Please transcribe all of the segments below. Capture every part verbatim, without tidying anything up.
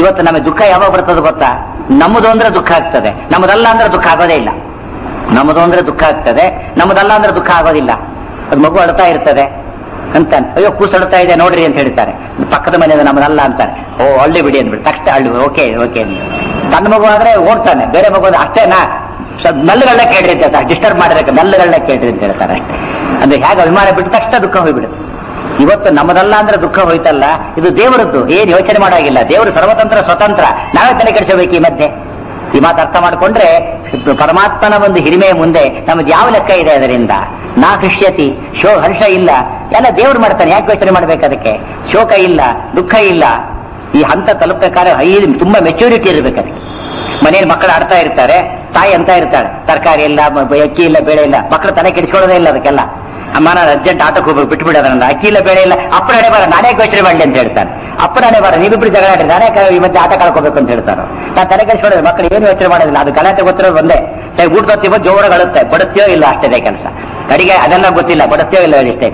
ಇವತ್ತು ನಮಗೆ ದುಃಖ ಯಾವಾಗ ಬರ್ತದೆ ಗೊತ್ತಾ? ನಮ್ಮದು ಅಂದ್ರೆ ದುಃಖ ಆಗ್ತದೆ, ನಮ್ಮದಲ್ಲ ಅಂದ್ರೆ ದುಃಖ ಆಗೋದೇ ಇಲ್ಲ. ನಮ್ಮದು ಅಂದ್ರೆ ದುಃಖ ಆಗ್ತದೆ, ನಮ್ಮದಲ್ಲ ಅಂದ್ರೆ ದುಃಖ ಆಗೋದಿಲ್ಲ. ಅದು ಮಗು ಅಳ್ತಾ ಇರ್ತದೆ ಅಂತಾನೆ, ಅಯ್ಯೋ ಕೂಸು ಅಳ್ತಾ ಇದೆ ನೋಡ್ರಿ ಅಂತ ಹೇಳ್ತಾರೆ. ಪಕ್ಕದ ಮನೆಯಿಂದ ನಮ್ಮದಲ್ಲ ಅಂತಾರೆ, ಓ ಅಳ್ಳಿ ಬಿಡಿ ಅಂದ್ಬಿಟ್ಟು ತಕ್ಷಣ ಅಳ್ಳಿ ಓಕೆ ಓಕೆ. ತನ್ನ ಮಗು ಆದ್ರೆ ಓಡ್ತಾನೆ, ಬೇರೆ ಮಗು ಅಂದ್ರೆ ಅಷ್ಟೇನಾ ಮೆಲ್ಲಗಳನ್ನ ಕೇಳ್ರಿ ಅಂತ, ಡಿಸ್ಟರ್ಬ್ ಮಾಡಬೇಕು ಮೆಲ್ಲಗಳನ್ನ ಕೇಳ್ರಿ ಅಂತ ಹೇಳ್ತಾರೆ ಅಷ್ಟೇ. ಅಂದ್ರೆ ಹೇಗೆ ಅಭಿಮಾನ ಬಿಟ್ಟು ತಕ್ಷಣ ದುಃಖ ಹೋಗ್ಬಿಡುತ್ತೆ. ಇವತ್ತು ನಮ್ಮದಲ್ಲ ಅಂದ್ರೆ ದುಃಖ ಹೋಯ್ತಲ್ಲ, ಇದು ದೇವರದ್ದು, ಏನ್ ಯೋಚನೆ ಮಾಡಾಗಿಲ್ಲ. ದೇವರು ಸರ್ವತಂತ್ರ ಸ್ವತಂತ್ರ, ನಾವೇ ತಲೆ ಕೆಡಿಸಬೇಕು ಈ ಮಧ್ಯೆ. ಈ ಮಾತು ಅರ್ಥ ಮಾಡ್ಕೊಂಡ್ರೆ ಪರಮಾತ್ಮನ ಒಂದು ಹಿರಿಮೆಯ ಮುಂದೆ ನಮ್ದು ಯಾವ ಲೆಕ್ಕ ಇದೆ? ಅದರಿಂದ ನಾ ಹೃಷ್ಯತಿ, ಶೋ ಹರ್ಷ ಇಲ್ಲ, ಎಲ್ಲ ದೇವ್ರು ಮಾಡ್ತಾನೆ. ಯಾಕೆ ಯೋಚನೆ ಮಾಡ್ಬೇಕು ಅದಕ್ಕೆ? ಶೋಕ ಇಲ್ಲ, ದುಃಖ ಇಲ್ಲ. ಈ ಹಂತ ತಲುಪಬೇಕಾದ್ರೆ ಐ ತುಂಬಾ ಮೆಚೂರಿಟಿ ಇರ್ಬೇಕು ಅದಕ್ಕೆ. ಮನೇಲಿ ಮಕ್ಕಳು ಆಡ್ತಾ ಇರ್ತಾರೆ, ತಾಯಿ ಅಂತ ಇರ್ತಾಳೆ, ತರಕಾರಿ ಇಲ್ಲ, ಅಕ್ಕಿ ಇಲ್ಲ, ಬೇಳೆ ಇಲ್ಲ, ಮಕ್ಕಳು ತಲೆ ಕೆಡಿಸ್ಕೊಳ್ಳೋದೇ ಇಲ್ಲ ಅದಕ್ಕೆಲ್ಲ. ಅಮ್ಮ ನಾನು ಅರ್ಜೆಂಟ್ ಆಟೋಕ್ಕೆ ಹೋಗ್ಬೇಕು, ಬಿಟ್ಟು ಬಿಡೋದ್ರಲ್ಲ, ಅಕ್ಕಿ ಇಲ್ಲ, ಬೇಳೆ ಇಲ್ಲ, ಅಪ್ಪನ ಹಣೆ ಬಾರ ನಾನೇ ಯೋಚನೆ ಮಾಡಲಿ ಅಂತ ಹೇಳ್ತಾನೆ. ಅಪ್ಪನ ಹಣೆ ಬಾರ ನೀವಿಬ್ರು ಜಗಳಾಡಿ ನಾನೇ ಈ ಮಧ್ಯೆ ಆಟ ಕಳ್ಕೋಬೇಕು ಅಂತ ಹೇಳ್ತಾರೋ. ನಾನು ತಲೆ ಕೆಡಿಸ್ಕೊಳ್ಳೋದು, ಮಕ್ಕಳು ಏನು ಯೋಚನೆ ಮಾಡೋದಿಲ್ಲ, ಅದು ಗಲಾಟೆ ಗೊತ್ತಿರೋದು ಒಂದೇ, ಊಟ ಹೊತ್ತಿವ ಜೋರಗಳುತ್ತೆ, ಬಡುತ್ತೋ ಇಲ್ಲ ಅಷ್ಟೇ ಕೆಲಸ. ಅಡಿಗೆ ಅದೆಲ್ಲ ಗೊತ್ತಿಲ್ಲ, ಬಡುತ್ತೋ ಇಲ್ಲ ಇಷ್ಟೇ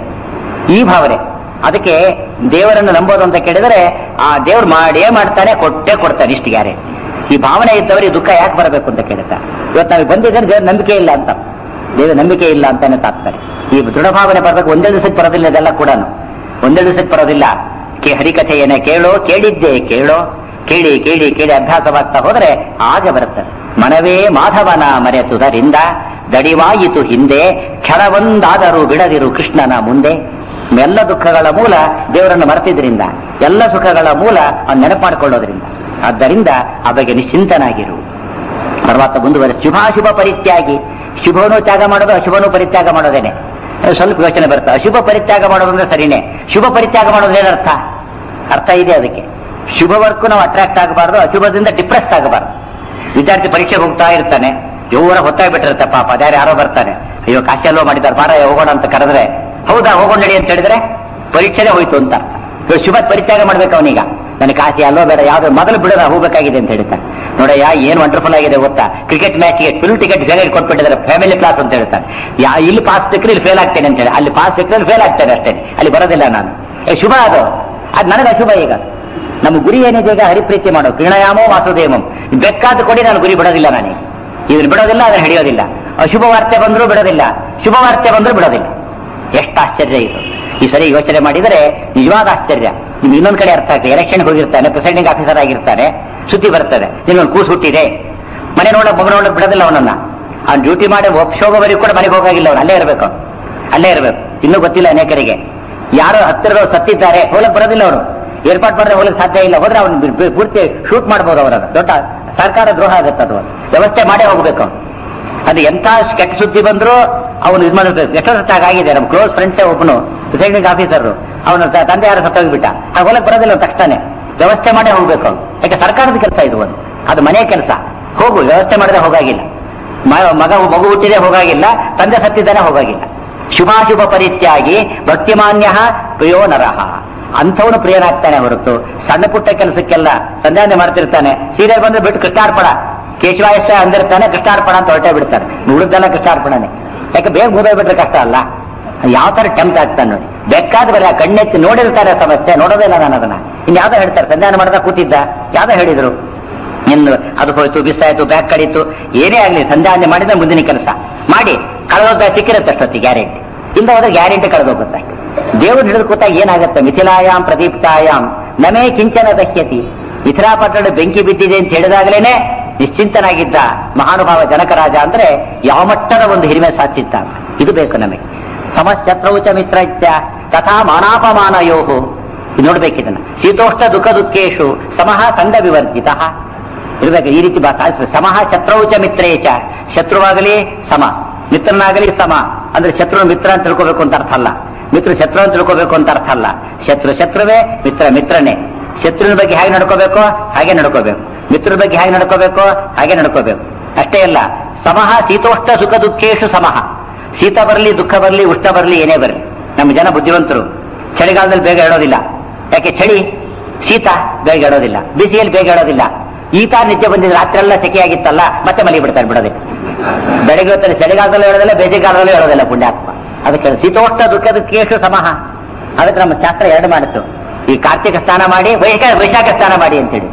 ಈ ಭಾವನೆ. ಅದಕ್ಕೆ ದೇವರನ್ನು ನಂಬೋದು ಅಂತ ಕೇಳಿದರೆ ಆ ದೇವ್ರು ಮಾಡೇ ಮಾಡ್ತಾನೆ, ಕೊಟ್ಟೇ ಕೊಡ್ತಾನೆ, ಇಷ್ಟು ಗ್ಯಾರಂಟಿ. ಈ ಭಾವನೆ ಇದ್ದವರಿಗೆ ದುಃಖ ಯಾಕೆ ಬರಬೇಕು ಅಂತ ಕೇಳ್ತಾರೆ. ಇವತ್ತು ನಾವು ಬಂದಿದ್ರೆ ದೇವ್ರ ನಂಬಿಕೆ ಇಲ್ಲ ಅಂತ, ದೇವ್ರ ನಂಬಿಕೆ ಇಲ್ಲ ಅಂತಾನೆ ತಾತ್ತಾರೆ. ಈ ದೃಢ ಭಾವನೆ ಬರಬೇಕು. ಒಂದೇ ದಿವಸಕ್ಕೆ ಬರೋದಿಲ್ಲ, ಇದೆಲ್ಲ ಕೂಡ ಒಂದೇ ದಿವಸಕ್ಕೆ ಬರೋದಿಲ್ಲ. ಕೆ ಹರಿಕಥೆಯನ್ನ ಕೇಳೋ, ಕೇಳಿದ್ದೆ ಕೇಳೋ, ಕೇಳಿ ಕೇಳಿ ಕೇಳಿ ಅಭ್ಯಾಸವಾಗ್ತಾ ಹೋದ್ರೆ ಆಗ ಬರುತ್ತೆ. ಮನವೇ ಮಾಧವನ ಮರೆತುದರಿಂದ ದಡಿವಾಯಿತು ಹಿಂದೆ, ಕ್ಷಣವೊಂದಾದರೂ ಬಿಡದಿರು ಕೃಷ್ಣನ ಮುಂದೆ. ಎಲ್ಲ ದುಃಖಗಳ ಮೂಲ ದೇವರನ್ನು ಮರೆತಿದ್ರಿಂದ, ಎಲ್ಲ ಸುಖಗಳ ಮೂಲ ಅವನು ನೆನಪು ಮಾಡಿಕೊಳ್ಳೋದ್ರಿಂದ. ಆದ್ದರಿಂದ ಆ ಬಗ್ಗೆ ನಿಶ್ಚಿಂತನಾಗಿರು. ಪರಮಾತ್ಮ ಮುಂದುವರೆ ಶುಭಾಶುಭ ಪರಿತ್ಯಾಗಿ, ಶುಭನೂ ತ್ಯಾಗ ಮಾಡೋದು, ಅಶುಭನೂ ಪರಿತ್ಯಾಗ ಮಾಡೋದೇನೆ. ಸ್ವಲ್ಪ ಯೋಚನೆ ಬರುತ್ತೆ. ಅಶುಭ ಪರಿತ್ಯಾಗ ಮಾಡೋದಂದ್ರೆ ಸರಿನೇ, ಶುಭ ಪರಿತ್ಯಾಗ ಮಾಡೋದೇನರ್ಥ? ಅರ್ಥ ಇದೆ ಅದಕ್ಕೆ. ಶುಭವರ್ಗೂ ನಾವು ಅಟ್ರಾಕ್ಟ್ ಆಗಬಾರ್ದು, ಅಶುಭದಿಂದ ಡಿಪ್ರೆಸ್ ಆಗಬಾರ್ದು. ವಿದ್ಯಾರ್ಥಿ ಪರೀಕ್ಷೆಗೆ ಹೋಗ್ತಾ ಇರ್ತಾನೆ, ಜೋರ ಹೊತ್ತಾಗ್ಬಿಟ್ಟಿರುತ್ತೆ ಪಾಪ, ಅದ್ಯಾರು ಯಾರೋ ಬರ್ತಾನೆ, ಅಯ್ಯೋ ಕಾಶಲ್ಲೋ ಮಾಡಿದ್ದಾರೆ ಬಾರ ಹೋಗೋಣ ಅಂತ ಕರೆದ್ರೆ, ಹೌದಾ ಹೋಗೋಣ ನಡಿ ಅಂತ ಹೇಳಿದ್ರೆ ಪರೀಕ್ಷೆನೇ ಹೋಯ್ತು ಅಂತ. ಶುಭ ಪರಿತ್ಯಾಗ ಮಾಡ್ಬೇಕು ಅವನೀಗ. ನನಗೆ ಕಾಶಿ ಅಲ್ಲೋ ಬೇಡ, ಯಾವ್ದು ಮೊದಲು ಬಿಡೋಣ ಹೋಗ್ಬೇಕಾಗಿದೆ ಅಂತ ಹೇಳ್ತಾನೆ. ನೋಡಯ್ಯ ಏನ್ ವಂಡರ್ಫುಲ್ ಆಗಿದೆ ಗೊತ್ತಾ, ಕ್ರಿಕೆಟ್ ಮ್ಯಾಚ್ಗೆ ಫುಲ್ ಟಿಕೆಟ್ ಬೇರೆ ಕೊಟ್ಬಿಟ್ಟಿದ್ದಾರೆ, ಫ್ಯಾಮಿಲಿ ಕ್ಲಾಸ್ ಅಂತ ಹೇಳ್ತಾನೆ. ಯಾ ಇಲ್ಲಿ ಪಾಸ್ ಸಿಕ್ಕರೆ ಇಲ್ಲಿ ಫೇಲ್ ಆಗ್ತೇನೆ ಅಂತ ಹೇಳಿ, ಅಲ್ಲಿ ಪಾಸ್ ಸಿಕ್ಕರೆ ಫೇಲ್ ಆಗ್ತೇನೆ ಅಷ್ಟೇ, ಅಲ್ಲಿ ಬರೋದಿಲ್ಲ ನಾನು. ಏ ಶುಭ ಅದು, ಅದು ನನಗೆ ಅಶುಭ. ಈಗ ನಮ್ಮ ಗುರಿ ಏನಿದೆ, ಈಗ ಹರಿಪ್ರೀತಿ ಮಾಡೋ, ಕೃಣಯಾಮೋ ವಾಸುದೇವಂ, ಬೇಕಾದ ಕೊಡಿ ನಾನು ಗುರಿ ಬಿಡೋದಿಲ್ಲ. ನಾನು ಇದನ್ನು ಬಿಡೋದಿಲ್ಲ, ಅದನ್ನು ಹಿಡಿಯೋದಿಲ್ಲ. ಅಶುಭ ವಾರ್ತೆ ಬಂದರೂ ಬಿಡೋದಿಲ್ಲ, ಶುಭ ವಾರ್ತೆ ಬಂದರೂ ಬಿಡೋದಿಲ್ಲ. ಎಷ್ಟು ಆಶ್ಚರ್ಯ ಇದು! ಈ ಸರಿ ಯೋಚನೆ ಮಾಡಿದರೆ ನಿಜವಾದ ಆಶ್ಚರ್ಯ. ನಿಮ್ಗೆ ಇನ್ನೊಂದ್ ಕಡೆ ಅರ್ಥ ಆಗ್ತದೆ. ಎಲೆಕ್ಷನ್ ಹೋಗಿರ್ತಾನೆ, ಪ್ರೆಸಿಡೆಂಟ್ ಆಫೀಸರ್ ಆಗಿರ್ತಾನೆ, ಸುದ್ದಿ ಬರ್ತದೆ, ನಿನ್ನೊಂದು ಕೂಸು ಹುಟ್ಟಿದೆ, ಮನೆ ನೋಡಕ್ ಮಗ ನೋಡಕ್ ಬಿಡೋದಿಲ್ಲ ಅವನನ್ನ. ಅವ್ನು ಡ್ಯೂಟಿ ಮಾಡಿ ಶೋಭವರೆಗೂ ಕೂಡ ಮನೆಗೆ ಹೋಗಾಗಿಲ್ಲ, ಅವನು ಅಲ್ಲೇ ಇರಬೇಕು, ಅಲ್ಲೇ ಇರಬೇಕು. ಇನ್ನೂ ಗೊತ್ತಿಲ್ಲ ಅನೇಕರಿಗೆ. ಯಾರೋ ಹತ್ತಿರದವ್ರು ಸತ್ತಿದ್ದಾರೆ, ಹೋಗಕ್ ಬರೋದಿಲ್ಲ ಅವನು. ಏರ್ಪಾಟ್ ಮಾಡಿದ್ರೆ ಹೋಗಕ್ ಸಾಧ್ಯ ಇಲ್ಲ, ಹೋದ್ರೆ ಅವ್ನು ಪೂರ್ತಿ ಶೂಟ್ ಮಾಡ್ಬೋದು. ಅವರನ್ನ ದೊಡ್ಡ ಸರ್ಕಾರ ದ್ರೋಹ ಆಗುತ್ತೆ. ಅದು ವ್ಯವಸ್ಥೆ ಮಾಡೇ ಹೋಗ್ಬೇಕು. ಅದು ಎಂತ ಕೆಟ್ಟ ಸುದ್ದಿ ಬಂದ್ರು ಅವನು ಇದು ಮಾಡಬೇಕು. ಎಷ್ಟೋ ಸತ್ತಾಗಿದೆ. ನಮ್ಮ ಕ್ಲೋಸ್ ಫ್ರೆಂಡ್ಸೇ ಒಬ್ಬನು ಪ್ರೆಸಿಡೆಂಟ್ ಆಫೀಸರ್, ಅವನ ತಂದೆ ಯಾರು ಸತ್ತೋಗ್ಬಿಟ್ಟ. ಆಗ ಹೋಗಕ್ ಬರೋದಿಲ್ಲ ತಕ್ಷಣ, ವ್ಯವಸ್ಥೆ ಮಾಡೇ ಹೋಗ್ಬೇಕು ಅವನು. ಯಾಕೆ ಸರ್ಕಾರದ ಕೆಲಸ ಇದು, ಒಂದು ಅದು ಮನೆ ಕೆಲಸ. ಹೋಗು, ವ್ಯವಸ್ಥೆ ಮಾಡಿದ್ರೆ ಹೋಗಾಗಿಲ್ಲ. ಮಗ ಮಗು ಹುಟ್ಟಿದೆ ಹೋಗಾಗಿಲ್ಲ, ತಂದೆ ಸತ್ತಿದ್ದಾನೆ ಹೋಗಾಗಿಲ್ಲ. ಶುಭಾಶುಭ ಪರಿತ್ಯಾಗಿ ಭಕ್ತಿಮಾನ್ಯ ಪ್ರಿಯೋ ನರಹ, ಅಂಥವನು ಪ್ರಿಯನಾಗ್ತಾನೆ ಹೊರತು ಸಣ್ಣ ಪುಟ್ಟ ಕೆಲಸಕ್ಕೆಲ್ಲ ಸಂಧಾನ ಮಾಡ್ತಿರ್ತಾನೆ. ಸೀರಿಯಲ್ ಬಂದ್ರೆ ಬಿಟ್ಟು ಕೃಷ್ಣಾರ್ಪಣ, ಕೇಶವಾಯಷ್ಟ ಅಂದಿರ್ತಾನೆ, ಕೃಷ್ಣಾರ್ಪಣ ಅಂತ ಹೊರಟೇ ಬಿಡ್ತಾನೆ. ಉಳಿದೆಲ್ಲ ಕೃಷ್ಣಾರ್ಪಣನೆ. ಯಾಕೆ ಬೇಗ ಮುಗಿದೋಗ್ಬಿಟ್ರೆ ಕಷ್ಟ ಅಲ್ಲ. ಯಾವ ತರ ಟೆಂಪ್ಟ್ ಆಗ್ತಾನೆ ನೋಡಿ. ಬೇಕಾದ ಬರ ಕಣ್ಣೆತ್ತಿ ನೋಡಿರ್ತಾರೆ ಸಮಸ್ಯೆ, ನೋಡೋದೇ ಇಲ್ಲ ನಾನು ಅದನ್ನ. ಇನ್ ಯಾವ್ದೋ ಹೇಳ್ತಾರೆ, ಸಂಧಾನ ಮಾಡಿದ ಕೂತಿದ್ದ, ಯಾವ್ದೋ ಹೇಳಿದ್ರು, ಇನ್ನು ಅದು ಹೋಯ್ತು, ಬಿಸಾಯ್ತು, ಬ್ಯಾಗ್ ಕಡೀತು, ಏನೇ ಆಗ್ಲಿ ಸಂಧಾನ ಮಾಡಿದ್ರೆ ಮುಂದಿನ ಕೆಲಸ ಮಾಡಿ ಕಳೆದೋಗ ಸಿಕ್ಕಿರುತ್ತೆ ಅಷ್ಟೊತ್ತಿ ಗ್ಯಾರಂಟಿ. ಇಲ್ಲ ಹೋದ್ರೆ ಗ್ಯಾರಂಟಿ ಕಳೆದೋಗುತ್ತೆ. ದೇವರು ಹಿಡಿದು ಕೂತಾಗ ಏನಾಗುತ್ತೆ? ಮಿಥಿಲಾಯಾಮ್ ಪ್ರದೀಪ್ತಾಯಾಮ್ ನಮೇ ಕಿಂಚನ ದಹ್ಯತಿ. ಮಿಥಿಲಾಪಟ್ಟಣ ಬೆಂಕಿ ಬಿದ್ದಿದೆ ಅಂತ ಹೇಳಿದಾಗಲೇನೆ ನಿಶ್ಚಿಂತನಾಗಿದ್ದ ಮಹಾನುಭಾವ ಜನಕರಾಜ ಅಂದ್ರೆ ಯಾವ ಮಟ್ಟದ ಒಂದು ಹಿರಿಮೆ ಸಾಧಿಸಿದ್ದ. ಇದು ಬೇಕು ನಮಗೆ. ಸಮಶತ್ರೌಚ ಮಿತ್ರತ್ಯ ತಥಾ ಮಾನಾಪಮಾನಯೋಹು. ನೋಡ್ಬೇಕಿದನ್ನ. ಶೀತೋಷ್ಣ ದುಃಖ ದುಃಖೇಶು ಸಮಃ ಸಂಘ ವಿವರ್ಜಿತ ಇರ್ಬೇಕು. ಈ ರೀತಿ ಸಮಃ ಶತ್ರೌಚ ಮಿತ್ರೇಚ, ಶತ್ರುವಾಗಲಿ ಸಮ, ಮಿತ್ರನಾಗಲಿ ಸಮ. ಅಂದ್ರೆ ಶತ್ರು ಮಿತ್ರ ಅಂತ ತಿಳ್ಕೋಬೇಕು ಅಂತ ಅರ್ಥ ಅಲ್ಲ, ಮಿತ್ರ ಶತ್ರು ಅಂತ ತಿಳ್ಕೋಬೇಕು ಅಂತ ಅರ್ಥ ಅಲ್ಲ. ಶತ್ರು ಶತ್ರುವೇ, ಮಿತ್ರ ಮಿತ್ರನೇ. ಶತ್ರುವಿನ ಬಗ್ಗೆ ಹೇಗೆ ನಡ್ಕೋಬೇಕು ಹಾಗೆ ನಡ್ಕೋಬೇಕು, ಮಿತ್ರರ ಬಗ್ಗೆ ಹೇಗೆ ನಡ್ಕೋಬೇಕು ಹಾಗೆ ನಡ್ಕೋಬೇಕು. ಅಷ್ಟೇ ಅಲ್ಲ, ಸಮಃ ಶೀತೋಷ್ಣ ಸುಖ ದುಃಖೇಶು ಸಮಃ. ಶೀತ ಬರಲಿ, ದುಃಖ ಬರಲಿ, ಉಷ್ಣ ಬರಲಿ, ಏನೇ ಬರಲಿ. ನಮ್ಮ ಜನ ಬುದ್ಧಿವಂತರು. ಚಳಿಗಾಲದಲ್ಲಿ ಬೇಗ ಹೇಳೋದಿಲ್ಲ. ಯಾಕೆ? ಚಳಿ, ಶೀತ ಬೇಗ ಹೇಳೋದಿಲ್ಲ, ಬಿಸಿಯಲ್ಲಿ ಬೇಗ ಹೇಳೋದಿಲ್ಲ. ಈತ ನಿದ್ದೆ ಬಂದಿದ್ರೆ ರಾತ್ರಿ ಎಲ್ಲ ಸೆಕೆಯಾಗಿತ್ತಲ್ಲ, ಮತ್ತೆ ಮಲಿ ಬಿಡ್ತಾರೆ ಬಿಡೋದಿಲ್ಲ. ಬೆಳಗ್ಗೆ ಹೊತ್ತಲ್ಲಿ ಚಳಿಗಾಲದಲ್ಲೂ ಹೇಳೋದಿಲ್ಲ, ಬೇಸಿಗೆಗಾಲದಲ್ಲೂ ಹೇಳೋದಿಲ್ಲ ಪುಣ್ಯಾತ್ಮ. ಅದಕ್ಕೆ ಶೀತೋಷ್ಣ ದುಃಖ ದುಃಖೇಶು ಸಮಃ. ಅದಕ್ಕೆ ನಮ್ಮ ಶಾಸ್ತ್ರ ಎರಡು ಮಾಡಿತ್ತು. ಈ ಕಾರ್ತಿಕ ಸ್ನಾನ ಮಾಡಿ, ವೈಶಾಖ ವೈಶಾಖ ಸ್ನಾನ ಮಾಡಿ ಅಂತ ಹೇಳಿ.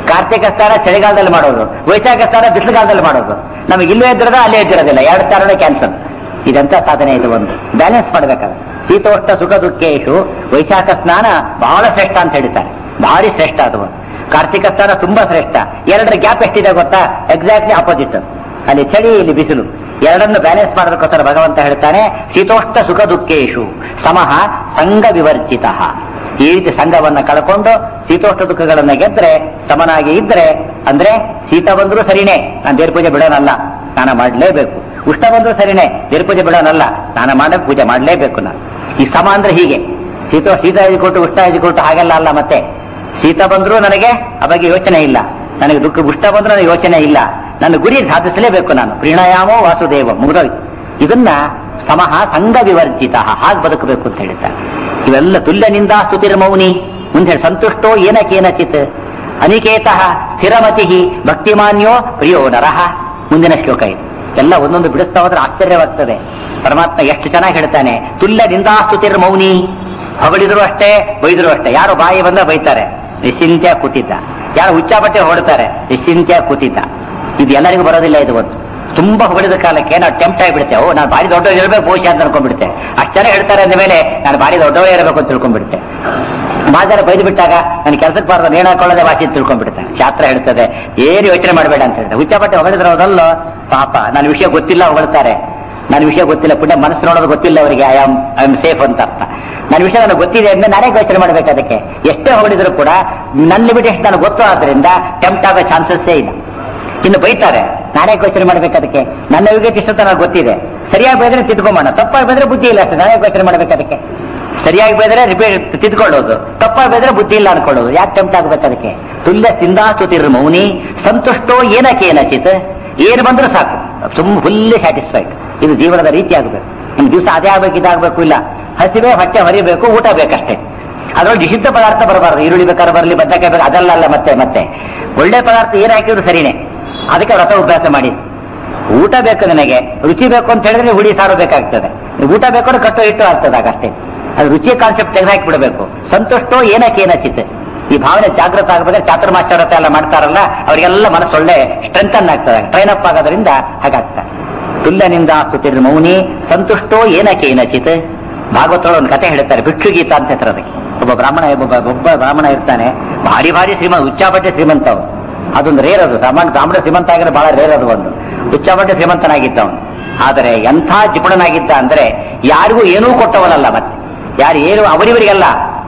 ಕಾರ್ತಿಕ ಸ್ನಾನ ಚಳಿಗಾಲದಲ್ಲಿ ಮಾಡೋದು, ವೈಶಾಖ ಸ್ನಾನ ಬಿಸಿಲುಗಾಲದಲ್ಲಿ ಮಾಡೋದು. ನಮಗೆ ಇಲ್ಲೇ ಇದ್ರದ ಅಲ್ಲೇ ಇದ್ದಿರೋದಿಲ್ಲ, ಎರಡು ಸ್ನಾನ ಕ್ಯಾನ್ಸಲ್. ಇದಂತ ಸಾಧನೆ ಇದು. ಒಂದು ಬ್ಯಾಲೆನ್ಸ್ ಮಾಡ್ಬೇಕಾದ್ರೆ ಶೀತೋಷ್ಣ ಸುಖ ದುಃಖೇಶು ವೈಶಾಖ ಸ್ನಾನ ಬಹಳ ಶ್ರೇಷ್ಠ ಅಂತ ಹೇಳ್ತಾರೆ, ಭಾರಿ ಶ್ರೇಷ್ಠ ಅದು. ಕಾರ್ತಿಕ ಸ್ನಾನ ತುಂಬಾ ಶ್ರೇಷ್ಠ. ಎರಡರ ಗ್ಯಾಪ್ ಎಷ್ಟಿದೆ ಗೊತ್ತಾ? Exactly opposite. ಅಲ್ಲಿ ಚಳಿ, ಇಲ್ಲಿ ಬಿಸಿಲು. ಎರಡನ್ನು ಬ್ಯಾಲೆನ್ಸ್ ಮಾಡೋದಕ್ಕೋಸ್ಕರ ಭಗವಂತ ಹೇಳ್ತಾನೆ ಶೀತೋಷ್ಣ ಸುಖ ದುಃಖೇಶು ಸಮಃ ಸಂಘ ವಿವರ್ಜಿತ. ಈ ರೀತಿ ಸಂಘವನ್ನ ಕಳ್ಕೊಂಡು ಶೀತೋಷ್ಣ ದುಃಖಗಳನ್ನ ಗೆದ್ರೆ ಸಮನಾಗಿ ಇದ್ರೆ, ಅಂದ್ರೆ ಶೀತ ಬಂದ್ರೂ ಸರಿನೇ, ನಾನು ದೇವ್ರ ಪೂಜೆ ಬಿಡೋನಲ್ಲ, ಸ್ನಾನ ಮಾಡಲೇಬೇಕು. ಉಷ್ಣ ಬಂದ್ರೂ ಸರಿನೇ, ದೇವ್ರ ಪೂಜೆ ಬಿಡೋನಲ್ಲ, ಸ್ನಾನ ಮಾಡಕ್ ಪೂಜೆ ಮಾಡಲೇಬೇಕು. ನಾನು ಈ ಸಮ ಅಂದ್ರೆ ಹೀಗೆ, ಶೀತ ಶೀತ ಇದ್ಕೊಟ್ಟು ಉಷ್ಣ ಇದ್ಕೊಟ್ಟು ಹಾಗೆಲ್ಲ ಅಲ್ಲ. ಮತ್ತೆ ಶೀತ ಬಂದ್ರೂ ನನಗೆ ಆ ಬಗ್ಗೆ ಯೋಚನೆ ಇಲ್ಲ, ನನಗೆ ದುಃಖ ಉಷ್ಣ ಬಂದ್ರೂ ನನಗೆ ಯೋಚನೆ ಇಲ್ಲ, ನನ್ನ ಗುರಿ ಸಾಧಿಸಲೇಬೇಕು. ನಾನು ಪ್ರೀಣಯಾಮೋ ವಾಸುದೇವ ಮುಗಿದೋಯ್ತು. ಇದನ್ನ ಸಮಃ ಸಂಘ ವಿವರ್ಜಿತ, ಹಾಗೆ ಬದುಕಬೇಕು ಅಂತ ಹೇಳ್ತಾರೆ. ಇವೆಲ್ಲ ತುಲ್ಯನಿಂದ ಸ್ತುತಿರ್ ಮೌನಿ. ಮುಂದೆ ಹೇಳಿ ಸಂತುಷ್ಟೋ ಏನಕೇನಚಿತ್ ಅನಿಕೇತಃ ಸ್ಥಿರಮತಿ ಭಕ್ತಿಮಾನ್ಯೋ ಪ್ರಿಯೋ ನರಃ. ಮುಂದಿನ ಶ್ಲೋಕ ಇದು. ಎಲ್ಲ ಒಂದೊಂದು ಬಿಡಿಸ್ತಾ ಹೋದ್ರೆ ಆಶ್ಚರ್ಯವಾಗ್ತದೆ. ಪರಮಾತ್ಮ ಎಷ್ಟು ಚೆನ್ನಾಗಿ ಹೇಳ್ತಾನೆ. ತುಲ್ಯನಿಂದ ಸ್ತುತಿರ್ ಮೌನಿ. ಹೊಗಳಿದ್ರು ಅಷ್ಟೇ, ಬೈದ್ರು ಅಷ್ಟೇ. ಯಾರು ಬಾಯಿ ಬಂದ್ರೆ ಬೈತಾರೆ, ನಿಶ್ಚಿಂತ್ಯ ಕೂತಿದ್ದ. ಯಾರು ಹುಚ್ಚಾಬಟ್ಟೆ ಹೊಡ್ತಾರೆ, ನಿಶ್ಚಿಂತ್ಯ ಕೂತಿದ್ದ. ಇದು ಎಲ್ಲರಿಗೂ ಬರೋದಿಲ್ಲ. ಇದು ಒಂದು ತುಂಬಾ ಹೊಗಳಿದ ಕಾಲಕ್ಕೆ ನಾವು ಟೆಂಪ್ಟ್ ಆಗಿಬಿಡ್ತೇವೆ. ಓ ನಾನು ಬಾರಿ ದೊಡ್ಡವರು ಇರಬೇಕು ಬಹುಶಃ ಅಂತ ಅನ್ಕೊಂಡ್ಬಿಡ್ತೆ. ಅಷ್ಟು ಜನ ಹೇಳ್ತಾರೆ ಅಂದ ಮೇಲೆ ನಾನು ಬಾರಿ ದೊಡ್ಡವರೇ ಇರಬೇಕು ಅಂತ ತಿಳ್ಕೊಂಡ್ಬಿಡ್ತೆ. ಬಾಜಾರ ಬೈದು ಬಿಟ್ಟಾಗ ನನ್ನ ಕೆಲಸಕ್ಕೆ ಬಾರದ ನೇಣ ಹಾಕೊಳ್ಳೋದೇ ವಾಸಿ ಅಂತ ತಿಳ್ಕೊಂಡ್ಬಿಡ್ತಾನೆ. ಶಾಸ್ತ್ರ ಹೇಳ್ತದೆ ಏನು ಯೋಚನೆ ಮಾಡಬೇಡ ಅಂತ ಹೇಳ್ತಾರೆ. ಹುಚ್ಚಾಬಟ್ಟೆ ಹೊಗಳಿದ್ರೆ ಅವರಲ್ಲೋ ಪಾಪ, ನನ್ನ ವಿಷಯ ಗೊತ್ತಿಲ್ಲ ಹೊಗಳ್ತಾರೆ. ನನ್ನ ವಿಷಯ ಗೊತ್ತಿಲ್ಲ, ಪುಣ್ಯ ಮನಸ್ಸು ನೋಡೋದು ಗೊತ್ತಿಲ್ಲ ಅವರಿಗೆ. I am I am safe ಅಂತ ಅರ್ಥ. ನನ್ನ ವಿಷಯ ನನಗೆ ಗೊತ್ತಿದೆ ಅಂದ್ರೆ ನಾನೇ ಯೋಚನೆ ಮಾಡ್ಬೇಕು. ಅದಕ್ಕೆ ಎಷ್ಟೇ ಹೊಗಳಿದ್ರು ಕೂಡ ನನ್ನ ಲಿಮಿಟೇಷನ್ ನನಗೆ ಗೊತ್ತು, ಆದ್ರಿಂದ ಟೆಂಪ್ಟ್ ಆಗೋ ಚಾನ್ಸಸ್ಸೇ ಇಲ್ಲ. ಇನ್ನು ಬೈತಾರೆ, ನಾನೇ ಯೋಚನೆ ಮಾಡ್ಬೇಕು. ಅದಕ್ಕೆ ನನ್ನ ವಿವೇಕ ಇಷ್ಟ ನನಗೆ ಗೊತ್ತಿದೆ. ಸರಿಯಾಗಿ ಬೈದ್ರೆ ತಿದ್ಕೊಂಬೋಣ, ತಪ್ಪಾಗಿ ಬೈದ್ರೆ ಬುದ್ಧಿ ಇಲ್ಲ ಅಷ್ಟೇ. ನಾನೇ ಯೋಚನೆ ಮಾಡ್ಬೇಕು. ಅದಕ್ಕೆ ಸರಿಯಾಗಿ ಬೈದ್ರೆ ರಿಪೇರ್ ತಿದ್ಕೊಳ್ಳೋದು, ತಪ್ಪಾಗಿ ಬೈದ್ರೆ ಬುದ್ಧಿ ಇಲ್ಲ ಅನ್ಕೊಳ್ಳೋದು. ಯಾಕೆ ಟೆಂಪ್ಟ್ ಆಗ್ಬೇಕು? ಅದಕ್ಕೆ ತುಲ್ಯ ಸಿಂಧಾಸ್ತುತಿರ್ ಮೌನಿ ಸಂತುಷ್ಟೋ ಏನಕೇನಚಿತ್. ಏನು ಬಂದ್ರೂ ಸಾಕು, ಸುಮ್ಮ ಫುಲ್ಲಿ ಸ್ಯಾಟಿಸ್ಫೈಡ್. ಇದು ಜೀವನದ ರೀತಿ ಆಗಬೇಕು. ನಿಮ್ ದಿವಸ ಅದೇ ಆಗ್ಬೇಕು, ಇದಾಗಬೇಕು ಇಲ್ಲ. ಹಸಿವೆ ಹೊಟ್ಟೆ ಹೊರಿಬೇಕು, ಊಟ ಬೇಕಷ್ಟೇ. ಅದ್ರೊಳಗೆ ನಿಷಿದ್ಧ ಪದಾರ್ಥ ಬರಬಾರ್ದು. ಈರುಳ್ಳಿ ಬೇಕಾದ್ರೆ ಬರಲಿ, ಬದನೆಕಾಯಿ ಬೇಕು, ಅದಲ್ಲ ಅಲ್ಲ. ಮತ್ತೆ ಮತ್ತೆ ಒಳ್ಳೆ ಪದಾರ್ಥ ಏನು ಹಾಕಿದ್ರು ಸರಿನೇ. ಅದಕ್ಕೆ ವ್ರತ ಅಭ್ಯಾಸ ಮಾಡಿ. ಊಟ ಬೇಕು, ನನಗೆ ರುಚಿ ಬೇಕು ಅಂತ ಹೇಳಿದ್ರೆ ಹುಡಿ ಸಾರು ಬೇಕಾಗ್ತದೆ. ಊಟ ಬೇಕು ಅಂದ್ರೆ ಕಟ್ಟು ಇಟ್ಟು ಆಗ್ತದೆ. ಆಗಷ್ಟೇ. ಅದು ರುಚಿ ಕಾನ್ಸೆಪ್ಟ್ ತೆಗೆದಾಕಿ ಬಿಡಬೇಕು. ಸಂತುಷ್ಟೋ ಏನಕೇನಚಿತ್. ಈ ಭಾವನೆ ಜಾಗೃತ ಆಗಬೇಕಾದ್ರೆ ಚಾತುರ್ಮಾಸ್ಯವ್ರತ ಎಲ್ಲ ಮಾಡ್ತಾರಲ್ಲ, ಅವರಿಗೆಲ್ಲ ಮನಸ್ಸು ಒಳ್ಳೆ ಸ್ಟ್ರೆಂಥನ್ ಆಗ್ತದೆ, ಟ್ರೈನ್ ಅಪ್ ಆಗೋದ್ರಿಂದ ಹಾಗಾಗ್ತದೆ. ತುಲ್ಯನಿಂದ ಸ್ತುತಿರ್ ಮೌನಿ ಸಂತುಷ್ಟೋ ಏನಕೇನಚಿತ್. ಭಾಗವತೊಳ ಒಂದು ಕತೆ ಹೇಳ್ತಾರೆ, ಭಿಕ್ಷುಗೀತ ಅಂತ ಹೆಸರದಕ್ಕೆ. ಒಬ್ಬ ಬ್ರಾಹ್ಮಣ ಒಬ್ಬ ಒಬ್ಬ ಬ್ರಾಹ್ಮಣ ಇರ್ತಾನೆ, ಭಾರಿ ಭಾರಿ ಶ್ರೀಮಂತ, ಉಚ್ಚಾಬಟ್ಟೆ ಶ್ರೀಮಂತ ಅವನು. ಅದೊಂದು ರೇರ್ ಅದು. ಬ್ರಾಹ್ಮಣ ಬ್ರಾಹ್ಮಣ ಶ್ರೀಮಂತ ಆಗಿದ್ರೆ ಬಹಳ ರೇರ್ ಅದು. ಒಂದು ಉಚ್ಚಾಬಟ್ಟೆ ಶ್ರೀಮಂತನಾಗಿದ್ದ ಅವನು. ಆದರೆ ಎಂಥ ಜಿಪುಣನಾಗಿದ್ದ ಅಂದ್ರೆ ಯಾರಿಗೂ ಏನೂ ಕೊಟ್ಟವನಲ್ಲ. ಮತ್ತೆ ಯಾರು ಏನು ಅವರಿವರಿಗೆಲ್ಲ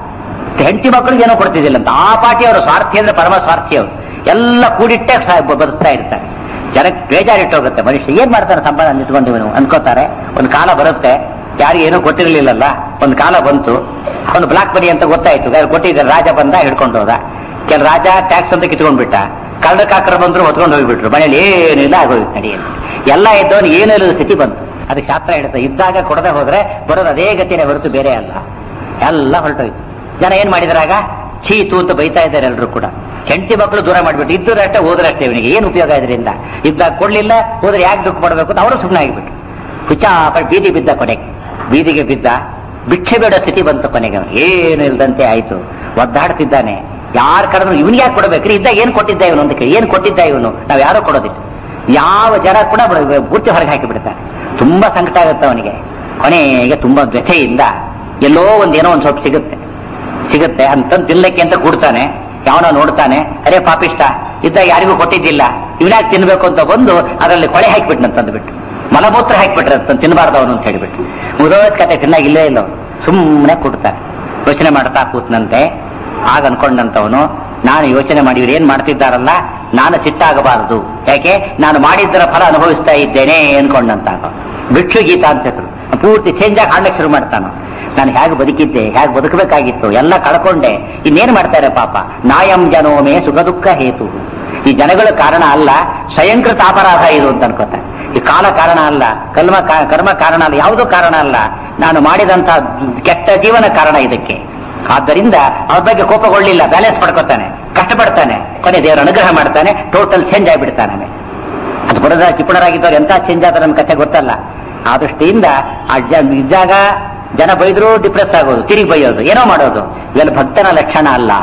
ಹೆಂಡತಿ ಮಕ್ಕಳಿಗೆ ಏನೋ ಕೊಡ್ತಿದ್ದಿಲ್ಲ ಅಂತ. ಆ ಪಾಟಿ ಅವರು ಸ್ವಾರ್ಥಿ ಅಂದ್ರೆ ಪರಮ ಸ್ವಾರ್ಥಿ. ಅವರು ಎಲ್ಲ ಕೂಡಿಟ್ಟೆ ಬದುಕ್ತಾ ಇರ್ತಾರೆ. ಜನಕ್ಕೆ ಬೇಜಾರಿಟ್ಟು ಹೋಗುತ್ತೆ. ಮನುಷ್ಯ ಏನ್ ಮಾಡ್ತಾನೆ ಸಂಪಾದನೆ ನಿಂತ್ಕೊಂಡು ಇವನು ಅನ್ಕೋತಾರೆ. ಒಂದು ಕಾಲ ಬರುತ್ತೆ, ಯಾರಿಗೆ ಏನೂ ಕೊಟ್ಟಿರ್ಲಿಲ್ಲಲ್ಲ. ಒಂದು ಕಾಲ ಬಂತು, ಅವನು ಬ್ಲಾಕ್ ಮನಿ ಅಂತ ಗೊತ್ತಾಯ್ತು. ಕೊಟ್ಟಿದ್ದಾರೆ, ರಾಜ ಬಂದ ಹಿಡ್ಕೊಂಡು ಹೋದ. ಕೆಲ ರಾಜ ಟ್ಯಾಕ್ಸ್ ಅಂತ ಕಿತ್ಕೊಂಡ್ಬಿಟ್ಟ. ಕಳ್ಳರ ಕಾಕರ ಬಂದ್ರು ಹೊತ್ಕೊಂಡು ಹೋಗ್ಬಿಟ್ರು. ಮನೇಲಿ ಏನಿಲ್ಲ, ಆಗೋಯ್ತು ನಡಿಯಲ್ಲಿ. ಎಲ್ಲ ಇದ್ದವನು ಏನೂ ಇಲ್ಲದ ಸ್ಥಿತಿ ಬಂತು. ಅದಕ್ಕೆ ಶಾಸ್ತ್ರ ಹೇಳ್ತಾರೆ, ಇದ್ದಾಗ ಕೊಡದೆ ಹೋದ್ರೆ ಬರೋದು ಅದೇ ಗತಿನೇ ಹೊರತು ಬೇರೆ ಅಲ್ಲ. ಎಲ್ಲ ಹೊರಟೋಯ್ತು. ಜನ ಏನ್ ಮಾಡಿದ್ರಾಗ ಛೀ ತೂ ಅಂತ ಬೈತಾ ಇದ್ದಾರೆ ಎಲ್ಲರೂ ಕೂಡ. ಹೆಂಡತಿ ಮಕ್ಕಳು ದೂರ ಮಾಡ್ಬಿಟ್ಟು, ಇದ್ದರೂ ಅಷ್ಟೇ ಹೋದ್ರೆ ಅಷ್ಟೇ, ಇವನಿಗೆ ಏನು ಉಪಯೋಗ ಇದರಿಂದ. ಇದ್ದಾಗ ಕೊಡ್ಲಿಲ್ಲ, ಹೋದ್ರೆ ಯಾಕೆ ದುಃಖ ಪಡಬೇಕು ಅಂತ ಅವರು ಸುಮ್ಮನೆ ಆಗಿಬಿಟ್ಟು ಹುಚ್ಚಾಪಟ್ಟು ಬೀದಿ ಬಿದ್ದ. ಕೊನೆಗೆ ಬೀದಿಗೆ ಬಿದ್ದ. ಭಿಕ್ಷೆ ಬೇಡ ಸ್ಥಿತಿ ಬಂತು ಕೊನೆಗೆ. ಅವನು ಏನು ಇಲ್ದಂತೆ ಆಯ್ತು, ಒದ್ದಾಡ್ತಿದ್ದಾನೆ. ಯಾರು ಕರೆದ್ರು ಇವನಿಗೆ ಯಾಕೆ ಕೊಡಬೇಕ್ರಿ, ಇದ್ದಾಗ ಏನ್ ಕೊಟ್ಟಿದ್ದ ಇವನು ಅಂತ. ಏನ್ ಕೊಟ್ಟಿದ್ದ ಇವನು, ನಾವ್ ಯಾರು ಕೊಡೋದಿಲ್ಲ. ಯಾವ ಜನ ಕೂಡ ಬುಟ್ಟಿ ಹೊರಗೆ ಹಾಕಿ ಬಿಡ್ತಾನೆ. ತುಂಬಾ ಸಂಕಟ ಆಗುತ್ತೆ ಅವನಿಗೆ. ಕೊನೆಗೆ ತುಂಬಾ ವ್ಯಥೆಯಿಂದ ಎಲ್ಲೋ ಒಂದೇನೋ ಒಂದ್ ಸ್ವಲ್ಪ ಸಿಗುತ್ತೆ ಸಿಗುತ್ತೆ ಅಂತಂದು ತಿನ್ಲಿಕ್ಕೆ ಅಂತ ಕೂಡ್ತಾನೆ. ಯಾವನೋ ನೋಡ್ತಾನೆ, ಅರೇ ಪಾಪಿಷ್ಟ, ಇದ್ದಾಗ ಯಾರಿಗೂ ಕೊಟ್ಟಿದ್ದಿಲ್ಲ, ಇವನ್ಯಾಕೆ ತಿನ್ಬೇಕು ಅಂತ ಬಂದು ಅದರಲ್ಲಿ ಕೊಳೆ ಹಾಕಿಬಿಟ್ನಂತಂದ್ಬಿಟ್ಟು, ಮಲಮೂತ್ರ ಹಾಕಿಬಿಟ್ರೆ ಅಂತ ತಿನ್ನಬಾರ್ದು ಅವನು ಅಂತ ಹೇಳಿಬಿಟ್ಟು. ಮುದೋದ ಕತೆ ತಿನ್ನಾಗಿಲ್ಲೇ ಇಲ್ಲ ಅವನು. ಸುಮ್ಮನೆ ಕೂಡ್ತಾನೆ, ಯೋಚನೆ ಮಾಡ್ತಾ ಕೂತ್ನಂತೆ. ಆಗ ಅನ್ಕೊಂಡಂತವನು, ನಾನು ಯೋಚನೆ ಮಾಡಿ ಇವ್ರು ಏನ್ ಮಾಡ್ತಿದ್ದಾರಲ್ಲ, ನಾನು ಸಿಟ್ಟಾಗಬಾರದು, ಯಾಕೆ ನಾನು ಮಾಡಿದ್ದರ ಫಲ ಅನುಭವಿಸ್ತಾ ಇದ್ದೇನೆ ಅನ್ಕೊಂಡಂತ. ಭಿಕ್ಷುಗೀತ ಅಂತ ಹೆಸರು. ಪೂರ್ತಿ ಚೇಂಜ್ ಆಗಿ ಹಾಡ್ಲಿಕ್ಕೆ ಶುರು ಮಾಡ್ತಾನ. ನಾನು ಹೇಗೆ ಬದುಕಿದ್ದೆ, ಹೇಗೆ ಬದುಕಬೇಕಾಗಿತ್ತು, ಎಲ್ಲ ಕಳ್ಕೊಂಡೆ, ಇನ್ನೇನ್ ಮಾಡ್ತಾರೆ ಪಾಪ. ನಾಯಂ ಜನೋಮೇ ಸುಖ ದುಃಖ ಹೇತು. ಈ ಜನಗಳ ಕಾರಣ ಅಲ್ಲ, ಸ್ವಯಂಕೃತ ಅಪರಾಧ ಇದು ಅಂತ ಅನ್ಕೋತಾರೆ. ಈ ಕಾಲ ಕಾರಣ ಅಲ್ಲ, ಕರ್ಮ ಕರ್ಮ ಕಾರಣ ಅಲ್ಲ, ಯಾವುದೂ ಕಾರಣ ಅಲ್ಲ, ನಾನು ಮಾಡಿದಂತ ಕೆಟ್ಟ ಜೀವನ ಕಾರಣ ಇದಕ್ಕೆ. ಆದ್ದರಿಂದ ಅವ್ರ ಬಗ್ಗೆ ಕೋಪಗೊಳ್ಳಿಲ್ಲ, ಬ್ಯಾಲೆನ್ಸ್ ಪಡ್ಕೋತಾನೆ, ಕಷ್ಟಪಡ್ತಾನೆ, ಕೊನೆ ದೇವರ ಅನುಗ್ರಹ ಮಾಡ್ತಾನೆ, ಟೋಟಲ್ ಚೇಂಜ್ ಆಗಿಬಿಡ್ತಾನೆ. ಅದು ಬಡದ ಚಿಪ್ಪಣರಾಗಿದ್ದವ್ರು ಎಂತ ಚೇಂಜ್ ಆದ್ರೆ ನನ್ನ ಕಥೆ ಗೊತ್ತಲ್ಲ. ಆ ದೃಷ್ಟಿಯಿಂದ ಆ ಇದ್ದಾಗ ಜನ ಬೈದ್ರು ಡಿಪ್ರೆಸ್ ಆಗೋದು, ತಿರುಗಿ ಬೈಯೋದು, ಏನೋ ಮಾಡೋದು, ಇವೆಲ್ಲ ಭಕ್ತನ ಲಕ್ಷಣ ಅಲ್ಲ.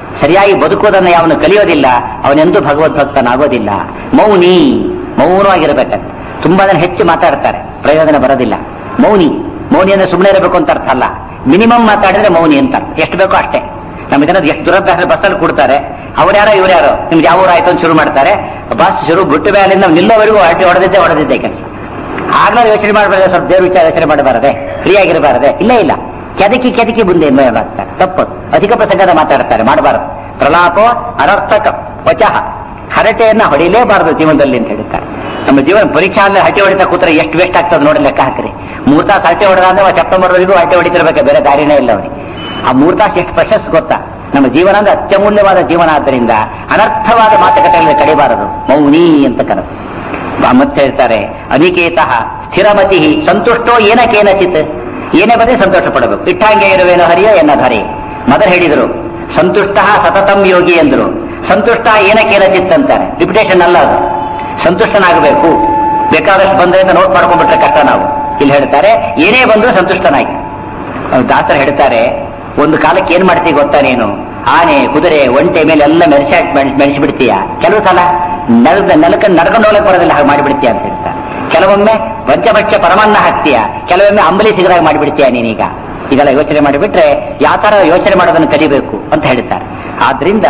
ಸರಿಯಾಗಿ ಬದುಕೋದನ್ನು ಯಾವನು ಕಲಿಯೋದಿಲ್ಲ ಅವನೆಂದೂ ಭಗವದ್ಭಕ್ತನಾಗೋದಿಲ್ಲ. ಮೌನಿ, ಮೌನವಾಗಿರ್ಬೇಕಂತ. ತುಂಬಾ ಜನ ಹೆಚ್ಚು ಮಾತಾಡ್ತಾರೆ, ಪ್ರಯೋಜನ ಬರೋದಿಲ್ಲ. ಮೌನಿ ಮೌನಿ ಅಂದ್ರೆ ಸುಮ್ಮನೆ ಇರಬೇಕು ಅಂತ ಅರ್ಥ ಅಲ್ಲ. ಮಿನಿಮಮ್ ಮಾತಾಡಿದ್ರೆ ಮೌನಿ ಅಂತ, ಎಷ್ಟು ಬೇಕೋ ಅಷ್ಟೇ. ನಮ್ಮ ಜನ ಎಷ್ಟು ದುರಭ್ಯಾಸ ಬಸ್ಸಲ್ಲಿ ಕೊಡ್ತಾರೆ, ಅವ್ರ್ಯಾರೋ ಇವ್ರ್ಯಾರೋ ನಿಮ್ಗೆ ಯಾವ ಊರು ಆಯ್ತು ಅಂತ ಶುರು ಮಾಡ್ತಾರೆ. ಬಸ್ ಶುರು ಬಿಟ್ಟು ಮೇಲಿಂದ ನಿಲ್ಲೋವರೆಗೂ ಅಡ್ಡಿ ಹೊಡೆದಿದ್ದೆ ಹೊಡೆದಿದ್ದೆ ಕೆಲಸ. ಆಗ್ಲೂ ಯೋಚನೆ ಮಾಡಬಾರದೆ, ಸ್ವಲ್ಪ ದೇವ್ರ ವಿಚಾರ ಯೋಚನೆ ಮಾಡಬಾರದೆ, ಫ್ರೀ ಆಗಿರಬಾರದೆ. ಇಲ್ಲ ಇಲ್ಲ, ಕೆದಕಿ ಕೆದಕಿ ಮುಂದೆ ಆಗ್ತಾರೆ. ತಪ್ಪು, ಅಧಿಕ ಪ್ರಸಂಗದ ಮಾತಾಡ್ತಾರೆ, ಮಾಡಬಾರದು. ಪ್ರಲಾಪೋ ಅನರ್ಥಕ ವಚಃ, ಹರಟೆಯನ್ನ ಹೊಡಿಲೇಬಾರದು ಜೀವನದಲ್ಲಿ ಅಂತ ಹೇಳ್ತಾರೆ. ನಮ್ಮ ಜೀವನ ಪರೀಕ್ಷಾ ಅಂದ್ರೆ ಹರಟೆ ಹೊಡಿತಾ ಕೂತ್ರೆ ಎಷ್ಟು ವೇಸ್ಟ್ ಆಗ್ತದೆ ನೋಡಿ, ಲೆಕ್ಕ ಹಾಕ್ರಿ. ಮೂರ್ ತಾಸು ಹರಟೆ ಹೊಡೆದ್ರೆ ಸೆಪ್ಟೆಂಬರ್ ವರೆಗೂ ಹರಟೆ ಹೊಡಿತಿರ್ಬೇಕು, ಬೇರೆ ದಾರಿನೇ ಇಲ್ಲ ಅವನಿಗೆ. ಆ ಮೂರ್ ತಾಸು ಎಷ್ಟು ಪ್ರಶಸ್ತಿ ಗೊತ್ತಾ? ನಮ್ಮ ಜೀವನ ಅಂದ್ರೆ ಅತ್ಯಮೂಲ್ಯವಾದ ಜೀವನ, ಆದ್ದರಿಂದ ಅನರ್ಥವಾದ ಮಾತುಕತೆಗಳನ್ನು ಕಡಿಬಾರದು. ಮೌನಿ ಅಂತ ಕರೆದು ಮತ್ತೆ ಹೇಳ್ತಾರೆ. ಅನಿಕೇತಃ ಸ್ಥಿರಮತಿ ಸಂತುಷ್ಟೋ ಏನ ಕೇನಚಿತ್, ಏನೇ ಬಂದ್ರೆ ಸಂತೋಷ ಪಡಬೇಕು. ಇಟ್ಟಂಗೆ ಇರುವೇನೋ ಹರಿಯೋ ಎನ್ನಧರೆ ಮೊದಲು ಹೇಳಿದ್ರು. ಸಂತುಷ್ಟ ಸತತಂ ಯೋಗಿ ಎಂದ್ರು. ಸಂತುಷ್ಟ ಏನ ಕೇನಚಿತ್ ಅಂತಾರೆ, ರಿಪಿಟೇಷನ್ ಅಲ್ಲ ಅದು. ಸಂತುಷ್ಟನಾಗಬೇಕು. ಬೇಕಾದಷ್ಟು ಬಂದ್ರೆ ಅಂತ ನೋಟ್ ಮಾಡ್ಕೊಂಡ್ಬಿಟ್ರೆ ಕಷ್ಟ ನಾವು. ಇಲ್ಲಿ ಹೇಳ್ತಾರೆ ಏನೇ ಬಂದ್ರು ಸಂತುಷ್ಟನಾಗಿ. ದಾಸರು ಹೇಳ್ತಾರೆ, ಒಂದು ಕಾಲಕ್ಕೆ ಏನ್ ಮಾಡ್ತೀವಿ ಗೊತ್ತಾ ನೀನು? ಆನೆ ಕುದುರೆ ಒಂಟೆ ಮೇಲೆ ಎಲ್ಲ ಮೆರೆಸಾಕ್ ಮೆರೆಸಿಬಿಡ್ತೀಯ. ಕೆಲವು ಸಲ ನೆಲದ ನೆಲಕ ನಡ್ಕೊಂಡು ಹೋಗಕ್ಕೆ ಬರೋದಿಲ್ಲ, ಹಾಗೆ ಮಾಡಿಬಿಡ್ತೀಯ ಅಂತ ಹೇಳ್ತಾರೆ. ಕೆಲವೊಮ್ಮೆ ಪಂಚಭಕ್ಷ್ಯ ಪರಮಾನ್ನ ಹಾಕ್ತೀಯ, ಕೆಲವೊಮ್ಮೆ ಅಂಬಲಿ ಸಿಗದಾಗ ಮಾಡಿಬಿಡ್ತೀಯ ನೀನೀಗ. ಇದೆಲ್ಲ ಯೋಚನೆ ಮಾಡಿಬಿಟ್ರೆ ಯಾವ ತರ ಯೋಚನೆ ಮಾಡೋದನ್ನು ಕಲಿಬೇಕು ಅಂತ ಹೇಳ್ತಾರೆ. ಆದ್ರಿಂದ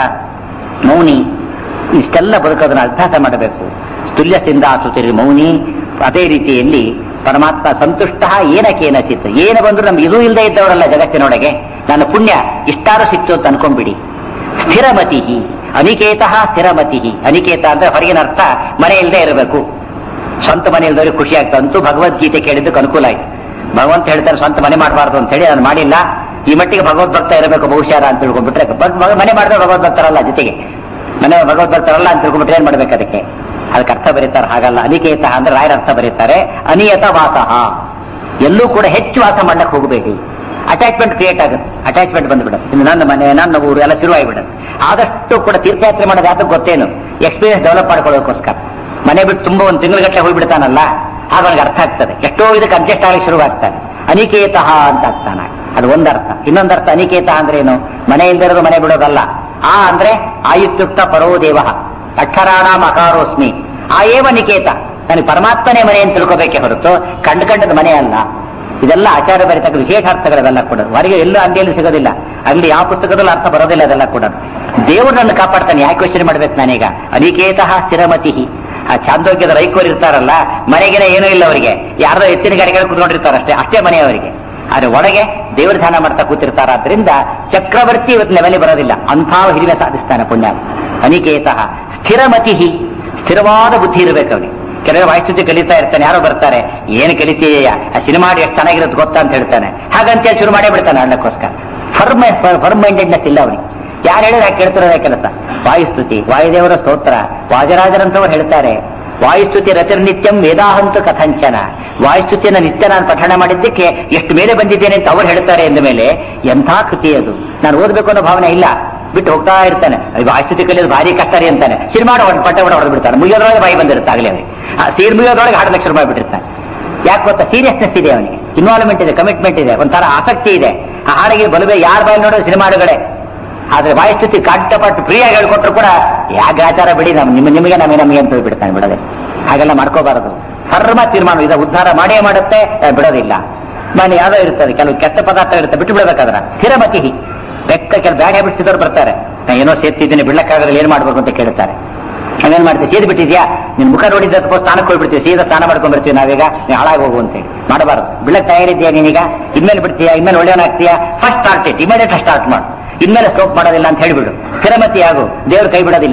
ಮೌನಿ ಇಷ್ಟೆಲ್ಲ ಬದುಕೋದನ್ನ ಅಭ್ಯಾಸ ಮಾಡಬೇಕು. ತುಲ್ಯಸಿಂದ ಸುತಿರಿ ಮೌನಿ. ಅದೇ ರೀತಿಯಲ್ಲಿ ಪರಮಾತ್ಮ ಸಂತುಷ್ಟ ಏನಕೇನಚಿತ್, ಏನು ಬಂದ್ರು ನಮ್ಗೆ ಇದೂ ಇಲ್ಲದೆ ಇದ್ದವರಲ್ಲ ಜಗತ್ತಿನೊಳಗೆ. ನನ್ನ ಪುಣ್ಯ ಇಷ್ಟಾರು ಸಿಕ್ತು ಅಂತ ಅನ್ಕೊಂಡ್ಬಿಡಿ. ಸ್ಥಿರಮತಿ ಅನಿಕೇತಃ ಸ್ಥಿರಮತಿ. ಅನಿಕೇತ ಅಂದ್ರೆ ಹೊರಗಿನ ಅರ್ಥ ಮನೆ ಇಲ್ಲದೆ ಇರಬೇಕು. ಸ್ವಂತ ಮನೆ ಇಲ್ದವ್ರಿಗೆ ಖುಷಿ ಆಗ್ತದೆ. ಅಂತೂ ಭಗವದ್ಗೀತೆ ಕೇಳಿದ್ದಕ್ಕೆ ಅನುಕೂಲ ಆಯ್ತು. ಭಗವಂತ ಹೇಳ್ತಾರೆ ಸ್ವಂತ ಮನೆ ಮಾಡಬಾರ್ದು ಅಂತ ಹೇಳಿ ನಾನು ಮಾಡಿಲ್ಲ. ಈ ಮಟ್ಟಿಗೆ ಭಗವದ್ಭಕ್ತ ಇರಬೇಕು ಬಹುಶಃ ಅಂತ ತಿಳ್ಕೊಂಡ್ಬಿಟ್ರೆ, ಮನೆ ಮಾಡಿದ್ರೆ ಭಗವದ್ಭಕ್ತರಲ್ಲ, ಜೊತೆಗೆ ಮನೆ ಭಗವದ್ಭಕ್ತರಲ್ಲ ಅಂತ ತಿಳ್ಕೊಂಡ್ಬಿಟ್ರೆ ಏನ್ ಮಾಡ್ಬೇಕು ಅದಕ್ಕೆ? ಅದಕ್ಕೆ ಅರ್ಥ ಬರೀತಾರೆ, ಹಾಗಲ್ಲ. ಅನಿಕೇತ ಅಂದ್ರೆ ರಾಯರ ಅರ್ಥ ಬರೀತಾರೆ, ಅನಿಯತ ವಾಸಃ, ಎಲ್ಲೂ ಕೂಡ ಹೆಚ್ಚು ವಾಸ ಮಾಡಕ್ಕೆ ಹೋಗಬೇಡಿ. ಅಟ್ಯಾಚ್ಮೆಂಟ್ ಕ್ರಿಯೇಟ್ ಆಗುತ್ತೆ, ಅಟ್ಯಾಚ್ಮೆಂಟ್ ಬಂದ್ಬಿಡುತ್ತೆ. ಇನ್ನು ನನ್ನ ಮನೆ ನನ್ನ ಊರು ಎಲ್ಲ ಶುರುವಾಗಿಬಿಡುತ್ತೆ. ಆದಷ್ಟು ಕೂಡ ತೀರ್ಥಯಾತ್ರೆ ಮಾಡೋದು ಯಾತಕ್ಕೆ ಗೊತ್ತೇನು? ಎಕ್ಸ್ಪೀರಿಯನ್ಸ್ ಡೆವಲಪ್ ಮಾಡ್ಕೊಳ್ಳೋದಕ್ಕೋಸ್ಕರ. ಮನೆ ಬಿಟ್ಟು ತುಂಬಾ ಒಂದು ತಿಂಗಳ ಹೋಗ್ಬಿಡ್ತಾನಲ್ಲ, ಆಗ ಅವನಿಗೆ ಅರ್ಥ ಆಗ್ತದೆ. ಎಷ್ಟೋ ಇದಕ್ಕೆ ಅಡ್ಜಸ್ಟ್ ಆಗಲಿಕ್ಕೆ ಶುರುವಾಗ್ತಾನೆ. ಅನಿಕೇತಃ ಅಂತ ಆಗ್ತಾನೆ, ಅದು ಒಂದರ್ಥ. ಇನ್ನೊಂದರ್ಥ ಅನಿಕೇತ ಅಂದ್ರೆ ಏನು? ಮನೆ ಇಲ್ದಿರೋದು ಮನೆ ಬಿಡೋದಲ್ಲ. ಆ ಅಂದ್ರೆ ಆಯುಕ್ತ ಪರೋ ದೇವ ಅಕ್ಷರಾಣಾಂ ಅಕಾರೋಸ್ಮಿ. ಆ ಏವ ನಿಕೇತ, ನನಗೆ ಪರಮಾತ್ಮನೇ ಮನೆ ಅಂತ ತಿಳ್ಕೋಬೇಕೆ ಹೊರತು ಕಂಡು ಕಂಡದ ಮನೆ ಅಲ್ಲ. ಇದೆಲ್ಲ ಆಚಾರ ಬರೀತಕ್ಕ ವಿಶೇಷ ಅರ್ಥಗಳದೆಲ್ಲ ಕೂಡ ಹೊರಗೆ ಎಲ್ಲೂ ಅಂಗಡಿಯಲ್ಲಿ ಸಿಗೋದಿಲ್ಲ. ಅಲ್ಲಿ ಯಾವ ಪುಸ್ತಕದಲ್ಲೂ ಅರ್ಥ ಬರೋದಿಲ್ಲ. ಅದೆಲ್ಲ ಕೂಡ ದೇವರು ನನ್ನ ಕಾಪಾಡ್ತಾನೆ, ಯಾಕೆ ಯೋಚನೆ ಮಾಡ್ಬೇಕು ನಾನೀಗ? ಅನಿಕೇತಃ ಸ್ಥಿರಮತಿ. ಆ ಚಾಂದೋಗ್ಯದ ರೈಕೋರು ಇರ್ತಾರಲ್ಲ, ಮನೆಗಿನ ಏನೂ ಇಲ್ಲ ಅವರಿಗೆ, ಯಾರೋ ಎತ್ತಿನ ಗಾಡಿಗಳು ಕುತ್ಕೊಂಡಿರ್ತಾರಷ್ಟೇ, ಅಷ್ಟೇ ಮನೆ ಅವರಿಗೆ. ಆದ್ರೆ ಒಳಗೆ ದೇವರ ಧ್ಯಾನ ಮಾಡ್ತಾ ಕೂತಿರ್ತಾರಾದ್ರಿಂದ ಚಕ್ರವರ್ತಿ ಇವತ್ತು ಲೆವೆಲಿ ಬರೋದಿಲ್ಲ. ಅಂಥ ಹಿರಿಮೆ ಸಾಧಿಸ್ತಾನೆ ಪುಣ್ಯ. ಅನಿಕೇತಃ ಸ್ಥಿರಮತಿ, ಸ್ಥಿರವಾದ ಬುದ್ಧಿ ಇರಬೇಕು ಅವನಿಗೆ. ಕೆಲವರು ವಾಯುಸ್ಥಿತಿ ಕಲಿತಾ ಇರ್ತಾನೆ, ಯಾರೋ ಬರ್ತಾರೆ, ಏನು ಕಲಿತೀಯ, ಆ ಸಿನಿಮಾ ಎಷ್ಟು ಚೆನ್ನಾಗಿರೋದು ಗೊತ್ತಾ ಅಂತ ಹೇಳ್ತಾನೆ. ಹಾಗಂತೇಳಿ ಶುರು ಮಾಡೇ ಬಿಡ್ತಾನೆ ಅಣ್ಣಕ್ಕೋಸ್ಕರ. ಫರ್ಮ್ ಫರ್ಮ್ ಮೈಂಡೆಡ್ನೆಸ್ ಇಲ್ಲ ಅವನಿಗೆ. ಯಾರು ಹೇಳಿದ್ರೆ ಯಾಕೆ ಕೇಳ್ತಿರೋದೇ ಕೆಲಸ. ವಾಯುಸ್ತುತಿ, ವಾಯುದೇವರ ಸ್ತೋತ್ರ, ವಾಜರಾಜರಂತವ್ರು ಹೇಳ್ತಾರೆ, ವಾಯುಸ್ತುತಿ ರತಿರ್ನಿತ್ಯಂ ವೇದಾಹಂತು ಕಥಂಚನ. ವಾಯುಸ್ತುತಿಯನ್ನು ನಿತ್ಯ ನಾನು ಪಠಣ ಮಾಡಿದ್ದಕ್ಕೆ ಎಷ್ಟು ಮೇಲೆ ಬಂದಿದ್ದೇನೆ ಅಂತ ಅವ್ರು ಹೇಳ್ತಾರೆ. ಎಂದ ಮೇಲೆ ಎಂಥ ಕೃತಿ ಅದು, ನಾನು ಓದಬೇಕು ಅನ್ನೋ ಭಾವನೆ ಇಲ್ಲ, ಬಿಟ್ಟು ಹೋಗ್ತಾ ಇರ್ತಾನೆ. ವಾಯುಸ್ತುತಿ ಕಲಿಯೋದು ಭಾರಿ ಕಷ್ಟ ರೀ ಅಂತಾನೆ. ಸಿನಿಮಾ ಪಟ್ಟ ಕೂಡ ಹೊಡೆದು ಬಿಡ್ತಾನೆ. ಮುಗಿಯೋದ್ರೊಳಗೆ ಬಾಯಿ ಬಂದಿರುತ್ತೆ ಆಗಲೇ ಅವನಿಗೆ. ಆ ಸೀರ್ ಮುಗಿಯೋದ್ರೊಳಗೆ ಹಾಡಲಿಕ್ಕೆ ಶುರು ಮಾಡಿಬಿಟ್ಟಿರ್ತಾನೆ. ಯಾಕೆ ಗೊತ್ತಾ? ಸೀರಿಯಸ್ನೆಸ್ ಇದೆ ಅವನಿಗೆ, ಇನ್ವಾಲ್ವ್ಮೆಂಟ್ ಇದೆ, ಕಮಿಟ್ಮೆಂಟ್ ಇದೆ, ಒಂಥರ ಆಸಕ್ತಿ ಇದೆ. ಆ ಹಾಡಿಗೆ ಬಲುವೆ ಯಾರ ಬಾಯಿ ನೋಡೋದು ಸಿನಿಮಾಡುಗಳೇ. ಆದ್ರೆ ವಾಯುಸ್ಥಿತಿ ಕಾಟಪಟ್ಟು ಫ್ರೀಯಾಗಿ ಹೇಳ್ಕೊಟ್ರು ಕೂಡ ಯಾಕೆ ಆಚಾರ ಬಿಡಿ, ನಮ್ ನಿಮ್ಮ ನಿಮಗೆ ನಮಗೆ ನಮಗೆ ಅಂತ ಬಿಡ್ತಾನೆ. ಬಿಡದೆ ಹಾಗೆಲ್ಲ ಮಾಡ್ಕೋಬಾರದು. ಫರ್ಮ ತೀರ್ಮಾನ ಇದು ಉದ್ಧಾರ ಮಾಡೇ ಮಾಡುತ್ತೆ, ಬಿಡೋದಿಲ್ಲ. ಮನೆ ಯಾವ್ದೋ ಇರ್ತದೆ, ಕೆಲವು ಕೆಟ್ಟ ಪದಾರ್ಥ ಇರುತ್ತೆ, ಬಿಟ್ಟು ಬಿಡಬೇಕಾದ್ರ. ಸ್ಥಿರಮತಿ ಬೆಕ್ಕ ಕೆಲ ಬ್ಯಾಡ್ ಹ್ಯಾಬಿಟ್ಸ್ ಇದ್ದವ್ರು ಬರ್ತಾರೆ, ನಾ ಏನೋ ಸೇರ್ತಿದ್ದೀನಿ ಬಿಡ್ಲಕ್ಕಾಗಲ್ಲ, ಏನ್ ಮಾಡ್ಬೇಕು ಅಂತ ಕೇಳ್ತಾರೆ. ನಾವೇನ್ ಮಾಡ್ತೀವಿ? ಸೀದ್ ಬಿಟ್ಟಿದ್ಯಾ, ನಿನ್ ಮುಖ ನೋಡಿದ್ದಕ್ಕೋ ಸ್ನಾನಕ್ಕೆ ಹೋಗ್ಬಿಡ್ತೀವಿ, ಸೀದಾ ಸ್ನಾನ ಮಾಡ್ಕೊಂಡ್ ಬರ್ತೀವಿ ನಾವೀಗ, ನೀ ಹಾಳಾಗಿ ಹೋಗು ಅಂತ ಹೇಳಿ ಮಾಡಬಾರ್ದು. ಬಿಡ್ಲಕ್ ತಯಾರಿದ್ಯಾ ನೀನೀಗ? ಇನ್ಮೇಲೆ ಬಿಡ್ತೀಯಾ? ಇನ್ಮೇಲೆ ಒಳ್ಳೆಯವನಾಗ್ತೀಯಾ? First start it, immediate start ಮಾಡು. ಇನ್ಮೇಲೆ ಸ್ಟೋಪ್ ಮಾಡೋದಿಲ್ಲ ಅಂತ ಹೇಳಿಬಿಡು. ಸ್ಥಿರಮತಿ ಆಗು, ದೇವ್ರು ಕೈ ಬಿಡೋದಿಲ್ಲ.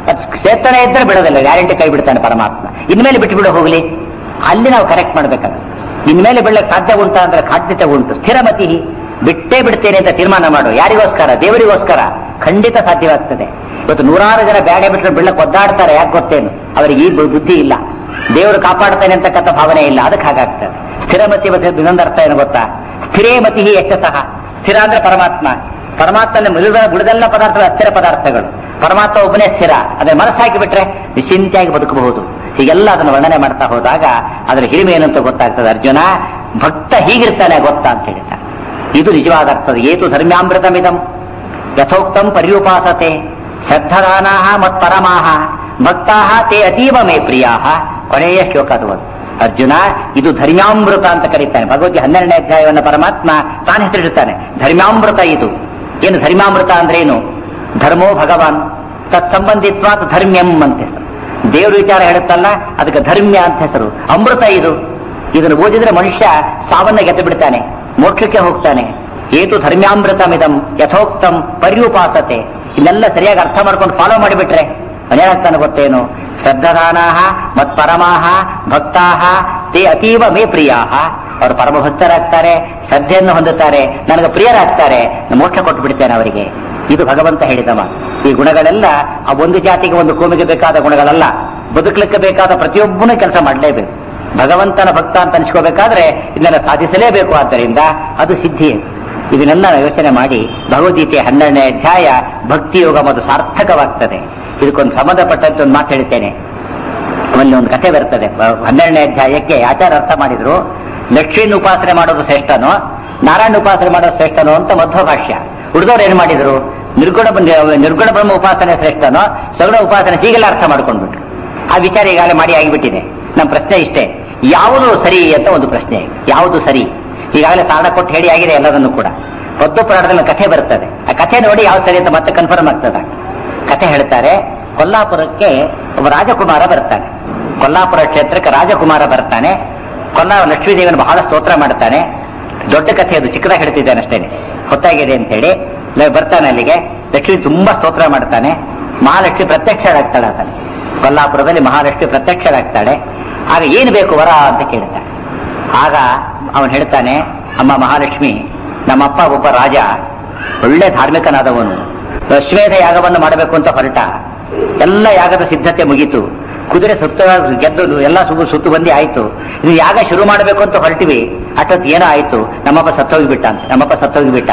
ಚೇತನ ಇದ್ದರೆ ಬಿಡೋದಿಲ್ಲ, ಗ್ಯಾರಂಟಿ ಕೈ ಬಿಡ್ತಾನೆ ಪರಮಾತ್ಮ. ಇನ್ಮೇಲೆ ಬಿಟ್ಟು ಬಿಡು ಹೋಗ್ಲಿ, ಅಲ್ಲಿ ನಾವು ಕರೆಕ್ಟ್ ಮಾಡ್ಬೇಕಲ್ಲ. ಇನ್ಮೇಲೆ ಬಿಡ್ಲಕ್ಕೆ ಸಾಧ್ಯ ಉಂಟಾ ಅಂದ್ರೆ ಖಾದ್ಯತೆ ಉಂಟು. ಸ್ಥಿರಮತಿ, ಬಿಟ್ಟೇ ಬಿಡ್ತೇನೆ ಅಂತ ತೀರ್ಮಾನ ಮಾಡು. ಯಾರಿಗೋಸ್ಕರ? ದೇವರಿಗೋಸ್ಕರ. ಖಂಡಿತ ಸಾಧ್ಯವಾಗ್ತದೆ. ಇವತ್ತು ನೂರಾರು ಜನ ಬ್ಯಾಡ ಬಿಟ್ಟರೆ ಬಿಡ್ಲಕ್ಕೆ ಒದ್ದಾಡ್ತಾರೆ, ಯಾಕೆ ಗೊತ್ತೇನು? ಅವರಿಗೆ ಈ ಬುದ್ಧಿ ಇಲ್ಲ, ದೇವರು ಕಾಪಾಡ್ತಾನೆ ಅಂತಕ್ಕಂಥ ಭಾವನೆ ಇಲ್ಲ, ಅದಕ್ಕೆ ಹಾಗಾಗ್ತದೆ. ಸ್ಥಿರಮತಿ ಮತ್ತೆ ಇನ್ನೊಂದು ಅರ್ಥ ಏನು ಗೊತ್ತಾ? ಸ್ಥಿರೇಮತಿ ಎಷ್ಟತಃ. ಸ್ಥಿರ ಅಂದ್ರೆ ಪರಮಾತ್ಮ. ಪರಮಾತ್ಮನ ಮುಳುಗ ಬುಡದೆಲ್ಲ ಪದಾರ್ಥಗಳು ಅಸ್ಥಿರ ಪದಾರ್ಥಗಳು. ಪರಮಾತ್ಮ ಒಬ್ಬನೇ ಸ್ಥಿರ. ಅದೇ ಮನಸ್ಸು ಹಾಕಿಬಿಟ್ರೆ ನಿಶ್ಚಿಂತೆಯಾಗಿ ಬದುಕಬಹುದು. ಹೀಗೆಲ್ಲ ಅದನ್ನು ವರ್ಣನೆ ಮಾಡ್ತಾ ಹೋದಾಗ ಅದರ ಹಿರಿಮೆ ಏನಂತ ಗೊತ್ತಾಗ್ತದೆ. ಅರ್ಜುನ ಭಕ್ತ ಹೀಗಿರ್ತಾನೆ ಗೊತ್ತಾ ಅಂತ ಹೇಳ್ತಾನೆ. ಇದು ನಿಜವಾದ ಅರ್ಥದ ಏತು ಧರ್ಮ್ಯಾಮೃತಮಿದಂ. ಯಥೋಕ್ತಂ ಪರ್ಯುಪಾಸತೆ ಶ್ರದ್ಧದಾನಾಹ ಮತ್ಪರಮಾಹ ಭಕ್ತಾಹ ತೇ ಅತೀವ ಮೇ ಪ್ರಿಯಾಹ. ಕೊನೆಯ ಶ್ಲೋಕ ಅದು. ಅರ್ಜುನ, ಇದು ಧರ್ಮ್ಯಾಮೃತ ಅಂತ ಕರೀತಾನೆ. ಭಗವದ್ಗೀತೆ ಹನ್ನೆರಡನೇ ಅಧ್ಯಾಯವನ್ನು ಪರಮಾತ್ಮ ತಾನು ಹೆಸರಿಡುತ್ತಾನೆ. ಧರ್ಮ್ಯಾಮೃತ ಇದು. ಏನು ಧರ್ಮ್ಯಾಮೃತ ಅಂದ್ರೆ ಏನು? ಧರ್ಮೋ ಭಗವಾನ್ ತತ್ಸಂಬಂಧಿತ್ವಾತ್ ಧರ್ಮ್ಯಂ ಅಂತ ಹೆಸರು. ದೇವ್ರ ವಿಚಾರ ಹೇಳುತ್ತಲ್ಲ, ಅದಕ್ಕೆ ಧರ್ಮ್ಯ ಅಂತ ಹೆಸರು. ಅಮೃತ ಇದು. ಇದನ್ನು ಓದಿದ್ರೆ ಮನುಷ್ಯ ಸಾವನ್ನ ಗೆದ್ದು ಬಿಡ್ತಾನೆ, ಮೋಕ್ಷಕ್ಕೆ ಹೋಗ್ತಾನೆ. ಏತು ಧರ್ಮ್ಯಾಮೃತಮಿದಂ ಯಥೋಕ್ತಂ ಪರ್ಯುಪಾಸತೆ. ಇದನ್ನೆಲ್ಲ ಸರಿಯಾಗಿ ಅರ್ಥ ಮಾಡ್ಕೊಂಡು ಫಾಲೋ ಮಾಡಿಬಿಟ್ರೆ ಮನೇನಾಗ್ತಾನೆ ಗೊತ್ತೇನು? ಶ್ರದ್ಧದಾನಾಹ ಮತ್ಪರಮಾಹ ಭಕ್ತಾಹ ತೇ ಅತೀವ ಮೇ ಪ್ರಿಯಾಹ. ಅವರು ಪರಮ ಭಕ್ತರಾಗ್ತಾರೆ, ಶ್ರದ್ಧೆಯನ್ನು ಹೊಂದುತ್ತಾರೆ, ನನಗೆ ಪ್ರಿಯರಾಗ್ತಾರೆ, ಮೋಕ್ಷ ಕೊಟ್ಟು ಬಿಡ್ತೇನೆ ಅವರಿಗೆ. ಇದು ಭಗವಂತ ಹೇಳಿದ ಮಾತು. ಈ ಗುಣಗಳೆಲ್ಲ ಆ ಒಂದು ಜಾತಿಗೆ ಒಂದು ಕೋಮಿಗೆ ಬೇಕಾದ ಗುಣಗಳಲ್ಲ. ಬದುಕಲಿಕ್ಕೆ ಬೇಕಾದ ಪ್ರತಿಯೊಬ್ಬನೂ ಕೆಲಸ ಮಾಡಲೇಬೇಕು. ಭಗವಂತನ ಭಕ್ತ ಅಂತ ಅನಿಸ್ಕೋಬೇಕಾದ್ರೆ ಇದನ್ನೆಲ್ಲ ಸಾಧಿಸಲೇಬೇಕು. ಆದ್ದರಿಂದ ಅದು ಸಿದ್ಧಿ. ಇದನ್ನೆಲ್ಲ ಯೋಚನೆ ಮಾಡಿ ಭಗವದ್ಗೀತೆ ಹನ್ನೆರಡನೇ ಅಧ್ಯಾಯ ಭಕ್ತಿ ಯೋಗ ಮತ್ತು ಸಾರ್ಥಕವಾಗ್ತದೆ. ಇದಕ್ಕೊಂದು ಸಂಬಂಧಪಟ್ಟಂತೆ ಒಂದು ಮಾತು ಹೇಳ್ತೇನೆ. ಆಮೇಲೆ ಒಂದು ಕಥೆ ಬರ್ತದೆ. ಹನ್ನೆರಡನೇ ಅಧ್ಯಾಯಕ್ಕೆ ಆಚಾರ ಅರ್ಥ ಮಾಡಿದ್ರು, ಲಕ್ಷ್ಮೀನ ಉಪಾಸನೆ ಮಾಡೋದು ಶ್ರೇಷ್ಠನೋ ನಾರಾಯಣ ಉಪಾಸನೆ ಮಾಡೋದು ಶ್ರೇಷ್ಠನೋ ಅಂತ ಮಧ್ವ ಭಾಷ್ಯ. ಉಳಿದವ್ರು ಏನ್ ಮಾಡಿದ್ರು? ನಿರ್ಗುಣ ನಿರ್ಗುಣ ಬ್ರಹ್ಮ ಉಪಾಸನೆ ಶ್ರೇಷ್ಠನೋ ಸಗುಣ ಉಪಾಸನೆ, ಹೀಗೆಲ್ಲ ಅರ್ಥ ಮಾಡ್ಕೊಂಡ್ಬಿಟ್ರು. ಆ ವಿಚಾರ ಈಗಾಗಲೇ ಮಾಡಿ ಆಗಿಬಿಟ್ಟಿದೆ. ನಮ್ಮ ಪ್ರಶ್ನೆ ಇಷ್ಟೇ, ಯಾವುದು ಸರಿ ಅಂತ ಒಂದು ಪ್ರಶ್ನೆ. ಯಾವುದು ಸರಿ? ಈಗಾಗಲೇ ಕಾರಣ ಕೊಟ್ಟು ಹೇಳಿ ಆಗಿದೆ ಎಲ್ಲದನ್ನು ಕೂಡ. ಪದ್ಮ ಪುರಾಣದಲ್ಲಿ ಕಥೆ ಬರ್ತದೆ. ಆ ಕಥೆ ನೋಡಿ ಯಾವ್ದು ಸರಿ ಅಂತ ಮತ್ತೆ ಕನ್ಫರ್ಮ್ ಆಗ್ತದೆ. ಕಥೆ ಹೇಳ್ತಾರೆ, ಕೊಲ್ಲಾಪುರಕ್ಕೆ ಒಬ್ಬ ರಾಜಕುಮಾರ ಬರ್ತಾನೆ. ಕೊಲ್ಲಾಪುರ ಕ್ಷೇತ್ರಕ್ಕೆ ರಾಜಕುಮಾರ ಬರ್ತಾನೆ. ಕೊಲ್ಲಾ ಲಕ್ಷ್ಮೀದೇವಿಯನ್ನು ಬಹಳ ಸ್ತೋತ್ರ ಮಾಡ್ತಾನೆ. ದೊಡ್ಡ ಕಥೆ ಅದು, ಚಿಕ್ಕದಾಗಿ ಹೇಳ್ತಿದ್ದಾನೆ ಅಷ್ಟೇನೆ, ಹೊತ್ತಾಗಿದೆ ಅಂತ ಹೇಳಿ ಬರ್ತಾನೆ ಅಲ್ಲಿಗೆ. ಲಕ್ಷ್ಮೀ ತುಂಬಾ ಸ್ತೋತ್ರ ಮಾಡ್ತಾನೆ. ಮಹಾಲಕ್ಷ್ಮಿ ಪ್ರತ್ಯಕ್ಷರಾಗ್ತಾಳೆ ಆತನೆ. ಕೊಲ್ಲಾಪುರದಲ್ಲಿ ಮಹಾಲಕ್ಷ್ಮಿ ಪ್ರತ್ಯಕ್ಷರಾಗ್ತಾಳೆ. ಆಗ ಏನು ಬೇಕು ವರ ಅಂತ ಕೇಳ್ತಾನೆ. ಆಗ ಅವನು ಹೇಳ್ತಾನೆ, ಅಮ್ಮ ಮಹಾಲಕ್ಷ್ಮಿ, ನಮ್ಮಪ್ಪ ಒಬ್ಬ ರಾಜ, ಒಳ್ಳೆ ಧಾರ್ಮಿಕನಾದವನು. ಅಶ್ವೇಧ ಯಾಗವನ್ನು ಮಾಡಬೇಕು ಅಂತ ಹೊರಟ. ಎಲ್ಲ ಯಾಗದ ಸಿದ್ಧತೆ ಮುಗೀತು. ಕುದುರೆ ಸುತ್ತ ಗೆದ್ದು ಎಲ್ಲ ಸುಗು ಸುತ್ತು ಬಂದಿ ಆಯ್ತು. ಇದು ಯಾಗ ಶುರು ಮಾಡಬೇಕು ಅಂತ ಹೊರಟಿವಿ. ಅಷ್ಟೊತ್ತು ಏನೋ ಆಯ್ತು, ನಮ್ಮಪ್ಪ ಸತ್ತೋಗಿಬಿಟ್ಟ ಅಂತ. ನಮ್ಮಪ್ಪ ಸತ್ತೋಗಿಬಿಟ್ಟ.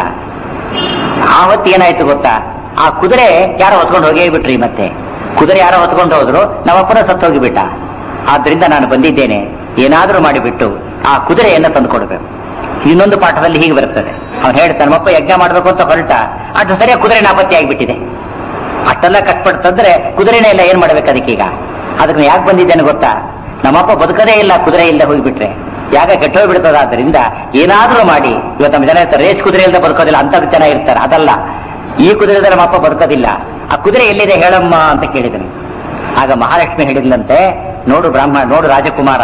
ಆವತ್ತು ಏನಾಯ್ತು ಗೊತ್ತಾ? ಆ ಕುದುರೆ ಯಾರೋ ಹೊತ್ಕೊಂಡು ಹೋಗೇ ಬಿಟ್ರಿ. ಮತ್ತೆ ಕುದುರೆ ಯಾರೋ ಹೊತ್ಕೊಂಡು ಹೋದ್ರು, ನಮ್ಮಪ್ಪನ ಸತ್ತೋಗಿಬಿಟ್ಟ. ಆದ್ರಿಂದ ನಾನು ಬಂದಿದ್ದೇನೆ, ಏನಾದ್ರೂ ಮಾಡಿಬಿಟ್ಟು ಆ ಕುದುರೆಯನ್ನ ತಂದು ಕೊಡಬೇಕು. ಇನ್ನೊಂದು ಪಾಠದಲ್ಲಿ ಹೀಗೆ ಬರ್ತದೆ. ಅವ್ನು ಹೇಳ್ತಾನೆ, ನಮ್ಮಪ್ಪ ಯಜ್ಞ ಮಾಡ್ಬೇಕು ಅಂತ ಹೊರಟ, ಅದು ಸರಿಯಾಗಿ ಕುದುರೆ ನಾಪತ್ತಿ ಆಗಿಬಿಟ್ಟಿದೆ. ಅಷ್ಟೆಲ್ಲ ಕಟ್ಪಟ್ಟು ತಂದ್ರೆ ಕುದುರೆನೇ ಇಲ್ಲ, ಏನ್ ಮಾಡ್ಬೇಕು ಅದಕ್ಕೀಗ? ಅದಕ್ಕೆ ಯಾಕೆ ಬಂದಿದ್ದೇನೆ ಗೊತ್ತಾ? ನಮ್ಮಪ್ಪ ಬದುಕದೇ ಇಲ್ಲ, ಕುದುರೆ ಇಲ್ಲದೆ ಹೋಗಿಬಿಟ್ರೆ ಯಾಗ ಕೆಟ್ಟೋಗ್ಬಿಡ್ತದ. ಆದ್ರಿಂದ ಏನಾದ್ರೂ ಮಾಡಿ, ಇವತ್ತು ನಮ್ಮ ಜನ ಇರ್ತಾರೆ ರೇಸ್ ಕುದುರೆ ಇಲ್ಲದೆ ಬದುಕೋದಿಲ್ಲ ಅಂತ ಜನ ಇರ್ತಾರೆ. ಅದಲ್ಲ, ಈ ಕುದುರೆ ಇಲ್ಲದೆ ನಮ್ಮಪ್ಪ ಬದುಕೋದಿಲ್ಲ. ಆ ಕುದುರೆ ಎಲ್ಲಿದೆ ಹೇಳಮ್ಮ ಅಂತ ಕೇಳಿದನು. ಆಗ ಮಹಾಲಕ್ಷ್ಮಿ ಹೇಳಿದ್ಲಂತೆ, ನೋಡು ಬ್ರಾಹ್ಮಣ, ನೋಡು ರಾಜಕುಮಾರ,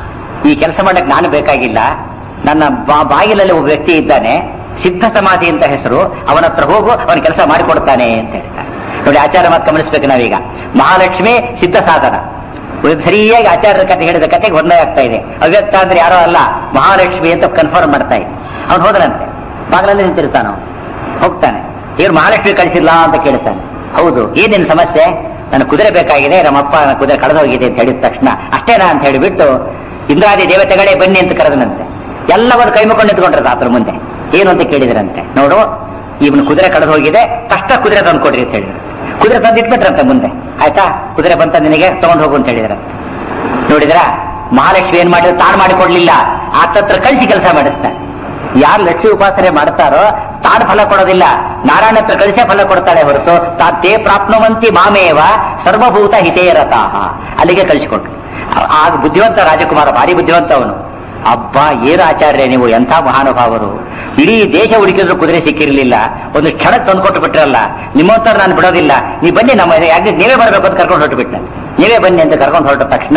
ಈ ಕೆಲಸ ಮಾಡಕ್ ನಾನು ಬೇಕಾಗಿಲ್ಲ. ನನ್ನ ಬಾಗಿಲಲ್ಲಿ ಒಬ್ಬ ವ್ಯಕ್ತಿ ಇದ್ದಾನೆ, ಸಿದ್ಧ ಸಮಾಧಿ ಅಂತ ಹೆಸರು, ಅವನ ಹತ್ರ ಹೋಗು, ಅವನ ಕೆಲಸ ಮಾಡಿಕೊಡ್ತಾನೆ ಅಂತ ಹೇಳ್ತಾನೆ. ನೋಡಿ, ಆಚಾರ ಮಾತು ಗಮನಿಸ್ಬೇಕು ನಾವೀಗ. ಮಹಾಲಕ್ಷ್ಮಿ ಸಿದ್ಧ ಸಾಧನ. ಸರಿಯಾಗಿ ಆಚಾರ್ಯರ ಕತೆ ಹೇಳಿದ ಕತೆಗೆ ಹೊಂದಾಯ ಆಗ್ತಾ ಇದೆ. ಅವ್ಯಕ್ತ ಅಂದ್ರೆ ಯಾರೋ ಅಲ್ಲ, ಮಹಾಲಕ್ಷ್ಮಿ ಅಂತ ಕನ್ಫರ್ಮ್ ಮಾಡ್ತಾ ಇದೆ. ಅವನು ಹೋದನಂತೆ, ಬಾಗಿಲಲ್ಲಿ ನಿಂತಿರ್ತಾನ, ಹೋಗ್ತಾನೆ. ಇವ್ರು ಮಹಾಲಕ್ಷ್ಮಿ ಕಳಿಸಿಲ್ಲ ಅಂತ ಕೇಳ್ತಾನೆ. ಹೌದು, ಏನೇನು ಸಮಸ್ಯೆ? ನನ್ನ ಕುದುರೆ ಬೇಕಾಗಿದೆ, ನಮ್ಮಪ್ಪ ನನ್ನ ಕುದುರೆ ಕಳೆದೋಗಿದೆ ಅಂತ ಹೇಳಿದ ತಕ್ಷಣ, ಅಷ್ಟೇನಾ ಅಂತ ಹೇಳಿಬಿಟ್ಟು ಇಂದ್ರಾದಿ ದೇವತೆಗಳೇ ಬನ್ನಿ ಅಂತ ಕರೆದನಂತೆ. ಎಲ್ಲವನ್ನು ಕೈ ಮುಕೊಂಡು ನಿಂತ್ಕೊಂಡ್ರೆ ಆತರ ಮುಂದೆ. ಏನು ಅಂತ ಕೇಳಿದ್ರಂತೆ, ನೋಡು ಇವನು ಕುದುರೆ ಕಳೆದು ಹೋಗಿದೆ, ಕಷ್ಟ ಕುದುರೆ ತಂದು ಕೊಡ್ರಿ ಅಂತ ಹೇಳಿದ್ರು. ಕುದುರೆ ತಂದು ಇಟ್ಬಿಟ್ರಂತೆ ಮುಂದೆ. ಆಯ್ತಾ, ಕುದುರೆ ಬಂತ ನಿನಗೆ ತಗೊಂಡು ಹೋಗು ಅಂತ ಹೇಳಿದ್ರ. ನೋಡಿದ್ರ ಮಹಾಲಕ್ಷ್ಮಿ ಏನ್ ಮಾಡಿದ್ರು? ತಾನು ಮಾಡಿಕೊಡ್ಲಿಲ್ಲ, ಆತತ್ರ ಕಳಿಸಿ ಕೆಲಸ ಮಾಡಿಸ್ತಾನೆ. ಯಾರು ಲಕ್ಷ್ಮಿ ಉಪಾಸನೆ ಮಾಡ್ತಾರೋ ತಾನು ಫಲ ಕೊಡೋದಿಲ್ಲ, ನಾರಾಯಣ ಹತ್ರ ಕಳಿಸೇ ಫಲ ಕೊಡ್ತಾಳೆ ಹೊರತು ತಾತೇ ಪ್ರಾಪ್ನುವಂತಿ ಮಾಮೇವ ಸರ್ವಭೂತ ಹಿತೇರತಾಹ. ಅಲ್ಲಿಗೆ ಕಳಿಸಿಕೊಟ್ರು. ಆಗ ಬುದ್ಧಿವಂತ ರಾಜಕುಮಾರ, ಭಾರಿ ಬುದ್ಧಿವಂತ ಅವನು. ಅಬ್ಬಾ, ಏನು ಆಚಾರ್ಯ ನೀವು, ಎಂಥ ಮಹಾನುಭಾವರು! ಇಡೀ ದೇಶ ಹುಡುಕಿದ್ರು ಕುದುರೆ ಸಿಕ್ಕಿರ್ಲಿಲ್ಲ, ಒಂದು ಕ್ಷಣಕ್ಕೆ ತಂದುಕೊಟ್ಟು ಬಿಟ್ರಲ್ಲ, ನಿಮ್ಮಂತರ ನಾನು ಬಿಡೋದಿಲ್ಲ, ನೀವು ಬನ್ನಿ, ನಮ್ಮ ಯಾಕೆ ನೀವೇ ಬರಬೇಕು ಅಂತ ಕರ್ಕೊಂಡು ಹೊರಟು ಬಿಟ್ಟ. ನೀವೇ ಬನ್ನಿ ಅಂತ ಕರ್ಕೊಂಡು ಹೊರಟ ತಕ್ಷಣ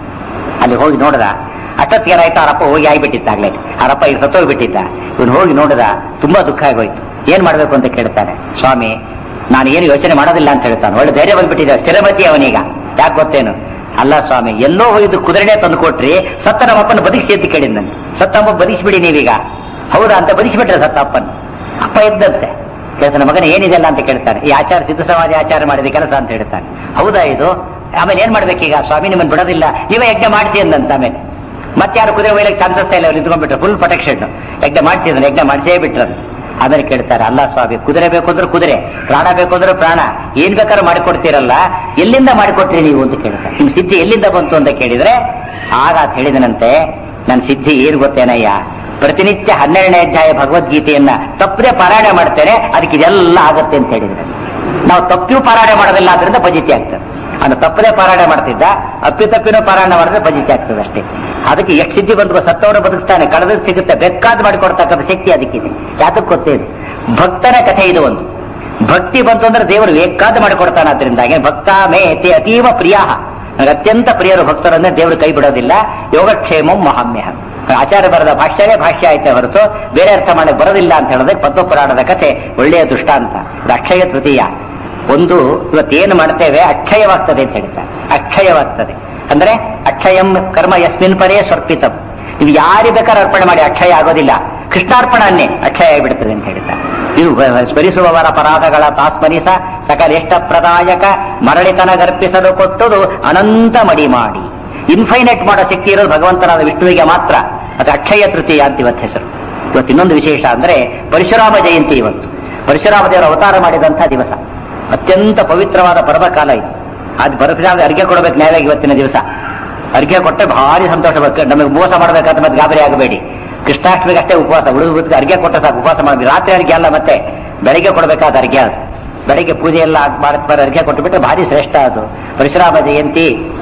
ಅಲ್ಲಿ ಹೋಗಿ ನೋಡಿದ. ಅಷ್ಟೊತ್ತಿಗೆ ಏನಾಯ್ತು, ಅವರಪ್ಪ ಹೋಗಿ ಆಗಿಬಿಟ್ಟಿದ್ದಾಗ್ಲೇ. ಅವರಪ್ಪ ಈಗ ಸತ್ತೋಗ್ಬಿಟ್ಟಿದ್ದ. ಇವನು ಹೋಗಿ ನೋಡಿದ, ತುಂಬಾ ದುಃಖ ಆಗೋಯ್ತು. ಏನ್ ಮಾಡ್ಬೇಕು ಅಂತ ಕೇಳ್ತಾನೆ. ಸ್ವಾಮಿ, ನಾನು ಏನು ಯೋಚನೆ ಮಾಡೋದಿಲ್ಲ ಅಂತ ಹೇಳ್ತಾನೆ. ಒಳ್ಳೆ ಧೈರ್ಯ ಬಂದ್ಬಿಟ್ಟಿದ್ದ, ಸ್ಥಿರಮತಿ ಅವನೀಗ. ಯಾಕೆ ಗೊತ್ತೇನು? ಅಲ್ಲ ಸ್ವಾಮಿ, ಎಲ್ಲೋ ಹೋಗಿದ್ದು ಕುದುರೆನೇ ತಂದು ಕೊಟ್ರಿ, ಸತ್ತ ನಮ್ಮಪ್ಪನ ಬದುಕಿಸಿ ಅಂತ ಕೇಳಿದ್ ನನ್ಗೆ. ಸತ್ತಮ್ಮ ಬದುಕಿಸ್ಬಿಡಿ ನೀವೀಗ. ಹೌದಾ ಅಂತ ಬದುಕಿಸ್ಬಿಟ್ರೆ ಸತ್ತ ಅಪ್ಪನ. ಅಪ್ಪ ಇದ್ದಂತೆ ಕೇಳ್ತಾನೆ, ಮಗನ ಏನಿದೆಲ್ಲ ಅಂತ ಕೇಳ್ತಾನೆ. ಈ ಆಚಾರ ಸಿದ್ಧ ಸಮಾಧಿ ಆಚಾರ ಮಾಡಿದ ಕೆಲಸ ಅಂತ ಹೇಳ್ತಾನೆ. ಹೌದಾ ಇದು? ಆಮೇಲೆ ಏನ್ ಮಾಡ್ಬೇಕೀಗ? ಸ್ವಾಮಿ ನಿಮ್ಮನ್ನು ಬಿಡೋದಿಲ್ಲ, ನೀವೇ ಯಜ್ಞ ಮಾಡ್ತೀವಿ ಅಂದಂತ. ಆಮೇಲೆ ಮತ್ತೆ ಯಾರು ಕುದುರೆ ಒಯ್ಯಕ್ಕೆ ಚಾನ್ಸಸ್ ಇಲ್ಲ, ಅವ್ರು ನಿಂತ್ಕೊಂಡ್ಬಿಟ್ರೆ ಫುಲ್ ಪ್ರೊಟೆಕ್ಷನ್. ಯಜ್ಞ ಮಾಡ್ತಿದ್ರು, ಯಜ್ಞ ಮಾಡಿಸೇ ಬಿಟ್ರದು. ಆಮೇಲೆ ಕೇಳ್ತಾರೆ, ಅಲ್ಲ ಸ್ವಾಮಿ, ಕುದುರೆ ಬೇಕು ಅಂದ್ರೆ ಕುದುರೆ, ಪ್ರಾಣ ಬೇಕು ಅಂದ್ರೆ ಪ್ರಾಣ, ಏನ್ ಬೇಕಾದ್ರೂ ಮಾಡಿಕೊಡ್ತೀರಲ್ಲ, ಎಲ್ಲಿಂದ ಮಾಡಿಕೊಟ್ರಿ ನೀವು ಅಂತ ಕೇಳ್ತಾರೆ. ನಿಮ್ ಸಿದ್ಧಿ ಎಲ್ಲಿಂದ ಬಂತು ಅಂತ ಕೇಳಿದ್ರೆ, ಆಗ ಹೇಳಿದನಂತೆ, ನನ್ನ ಸಿದ್ಧಿ ಏನ್ ಗೊತ್ತೇನಯ್ಯ, ಪ್ರತಿನಿತ್ಯ ಹನ್ನೆರಡನೇ ಅಧ್ಯಾಯ ಭಗವದ್ಗೀತೆಯನ್ನ ತಪ್ಪದೆ ಪಾರಾಯಣ ಮಾಡ್ತೇನೆ, ಅದಕ್ಕೆ ಇದೆಲ್ಲ ಆಗುತ್ತೆ ಅಂತ ಹೇಳಿದ್ರೆ. ನಾವು ತಪ್ಪಿಯೂ ಪಾರಾಯಣ ಮಾಡೋದಿಲ್ಲ, ಆದ್ರಿಂದ ಫಜಿತಿ ಆಗ್ತದೆ. ಅವನು ತಪ್ಪದೇ ಪಾರಾಯಣ ಮಾಡ್ತಿದ್ದ, ಅಪ್ಪಿತಪ್ಪಿನೂ ಪಾರಾಯಣ ಮಾಡಿದ್ರೆ ಫಜಿತಿ ಆಗ್ತದೆ ಅಷ್ಟೇ. ಅದಕ್ಕೆ ಎಷ್ಟು ಸಿದ್ಧಿ ಬಂದು ಸತ್ತವರು ಬದುಕ್ತಾನೆ, ಕಳೆದ ಸಿಗುತ್ತೆ, ಬೇಕಾದ್ ಮಾಡಿಕೊಡ್ತಕ್ಕಂಥ ಶಕ್ತಿ ಅದಕ್ಕಿದೆ. ಯಾತಕ್ಕೆ ಗೊತ್ತೇನು? ಭಕ್ತನ ಕಥೆ ಇದು ಒಂದು. ಭಕ್ತಿ ಬಂತು ಅಂದ್ರೆ ದೇವರು ಬೇಕಾದ ಮಾಡಿಕೊಡ್ತಾನೆ. ಅದರಿಂದಾಗಿ ಭಕ್ತ ಮೇ ಅತಿ ಅತೀವ ಪ್ರಿಯ, ನನಗೆ ಅತ್ಯಂತ ಪ್ರಿಯರು ಭಕ್ತರನ್ನೇ ದೇವರು ಕೈ ಬಿಡೋದಿಲ್ಲ. ಯೋಗಕ್ಷೇಮಂ ಮಹಾಮ್ಯ. ಆಚಾರ್ಯ ಬರೆದ ಭಾಷ್ಯವೇ ಭಾಷ್ಯ ಆಯ್ತೆ ಹೊರತು ಬೇರೆ ಅರ್ಥ ಮಾಡಕ್ಕೆ ಬರೋದಿಲ್ಲ ಅಂತ ಹೇಳೋದಕ್ಕೆ ಪದ್ಮಪುರಾಣದ ಕಥೆ ಒಳ್ಳೆಯ ದೃಷ್ಟಾಂತ. ಅದು ಅಕ್ಷಯ ತೃತೀಯ. ಒಂದು ಇವತ್ತೇನು ಮಾಡ್ತೇವೆ ಅಕ್ಷಯವಾಗ್ತದೆ ಅಂತ ಹೇಳ್ತಾರೆ. ಅಕ್ಷಯವಾಗ್ತದೆ ಅಂದ್ರೆ ಅಕ್ಷಯಂ ಕರ್ಮ ಯಸ್ಮಿನ್ ಪರೇ ಸ್ವರ್ಪಿತಂ. ನೀವು ಯಾರಿ ಬೇಕಾದ್ರೆ ಅರ್ಪಣೆ ಮಾಡಿ ಅಕ್ಷಯ ಆಗೋದಿಲ್ಲ. ಕೃಷ್ಣಾರ್ಪಣನ್ನೇ ಅಕ್ಷಯ ಆಗಿಬಿಡ್ತದೆ ಅಂತ ಹೇಳ್ತಾರೆ. ಇದು ಸ್ಮರಿಸುವವರ ಅಪರಾಧಗಳ ತಾಸ್ಮರಿಸ ಸಕಲೇಷ್ಟ ಪ್ರದಾಯಕ ಮರಳಿತನ ಗರ್ಪಿಸಲು ಕೊಟ್ಟುದು ಅನಂತ ಮಡಿ ಮಾಡಿ. ಇನ್ಫೈನೈಟ್ ಮಾಡೋ ಶಕ್ತಿ ಇರೋದು ಭಗವಂತನಾದ ವಿಷ್ಣುವಿಗೆ ಮಾತ್ರ. ಅದು ಅಕ್ಷಯ ತೃತೀಯ ಅಂತ ಇವತ್ತು ಹೆಸರು. ಇವತ್ತು ಇನ್ನೊಂದು ವಿಶೇಷ ಅಂದ್ರೆ ಪರಶುರಾಮ ಜಯಂತಿ. ಇವತ್ತು ಪರಶುರಾಮ ದೇವರು ಅವತಾರ ಮಾಡಿದಂಥ ದಿವಸ. ಅತ್ಯಂತ ಪವಿತ್ರವಾದ ಪರ್ವಕಾಲ ಇದು. ಅದು ಪರಶುರಾಮ ಅರ್ಘ್ಯ ಕೊಡಬೇಕು ನ್ಯಾಯವಾಗಿ ಇವತ್ತಿನ ದಿವಸ. ಅರ್ಘ್ಯ ಕೊಟ್ಟರೆ ಭಾರಿ ಸಂತೋಷ. ನಮಗೆ ಮೋಸ ಮಾಡಬೇಕಾದ್ರೆ ಮತ್ತೆ ಗಾಬರಿ ಆಗಬೇಡಿ. ಕೃಷ್ಣಾಷ್ಟಮಿಗೆ ಅಷ್ಟೇ ಉಪವಾಸ, ಉಳಿದು ಅರ್ಘ್ಯ ಕೊಟ್ಟ ಸಾಕು, ಉಪವಾಸ ಮಾಡಬೇಕು. ರಾತ್ರಿ ಅರ್ಘ್ಯ ಅಲ್ಲ, ಮತ್ತೆ ಬೆಳಿಗ್ಗೆ ಕೊಡಬೇಕಾದ ಅರ್ಘ್ಯ ಅದು. ಬೆಳಿಗ್ಗೆ ಪೂಜೆ ಎಲ್ಲ ಮಾಡಿ ಅರ್ಘ್ಯ ಕೊಟ್ಟುಬಿಟ್ರೆ ಭಾರಿ ಶ್ರೇಷ್ಠ ಅದು ಪರಶುರಾಮ ಜಯಂತಿ.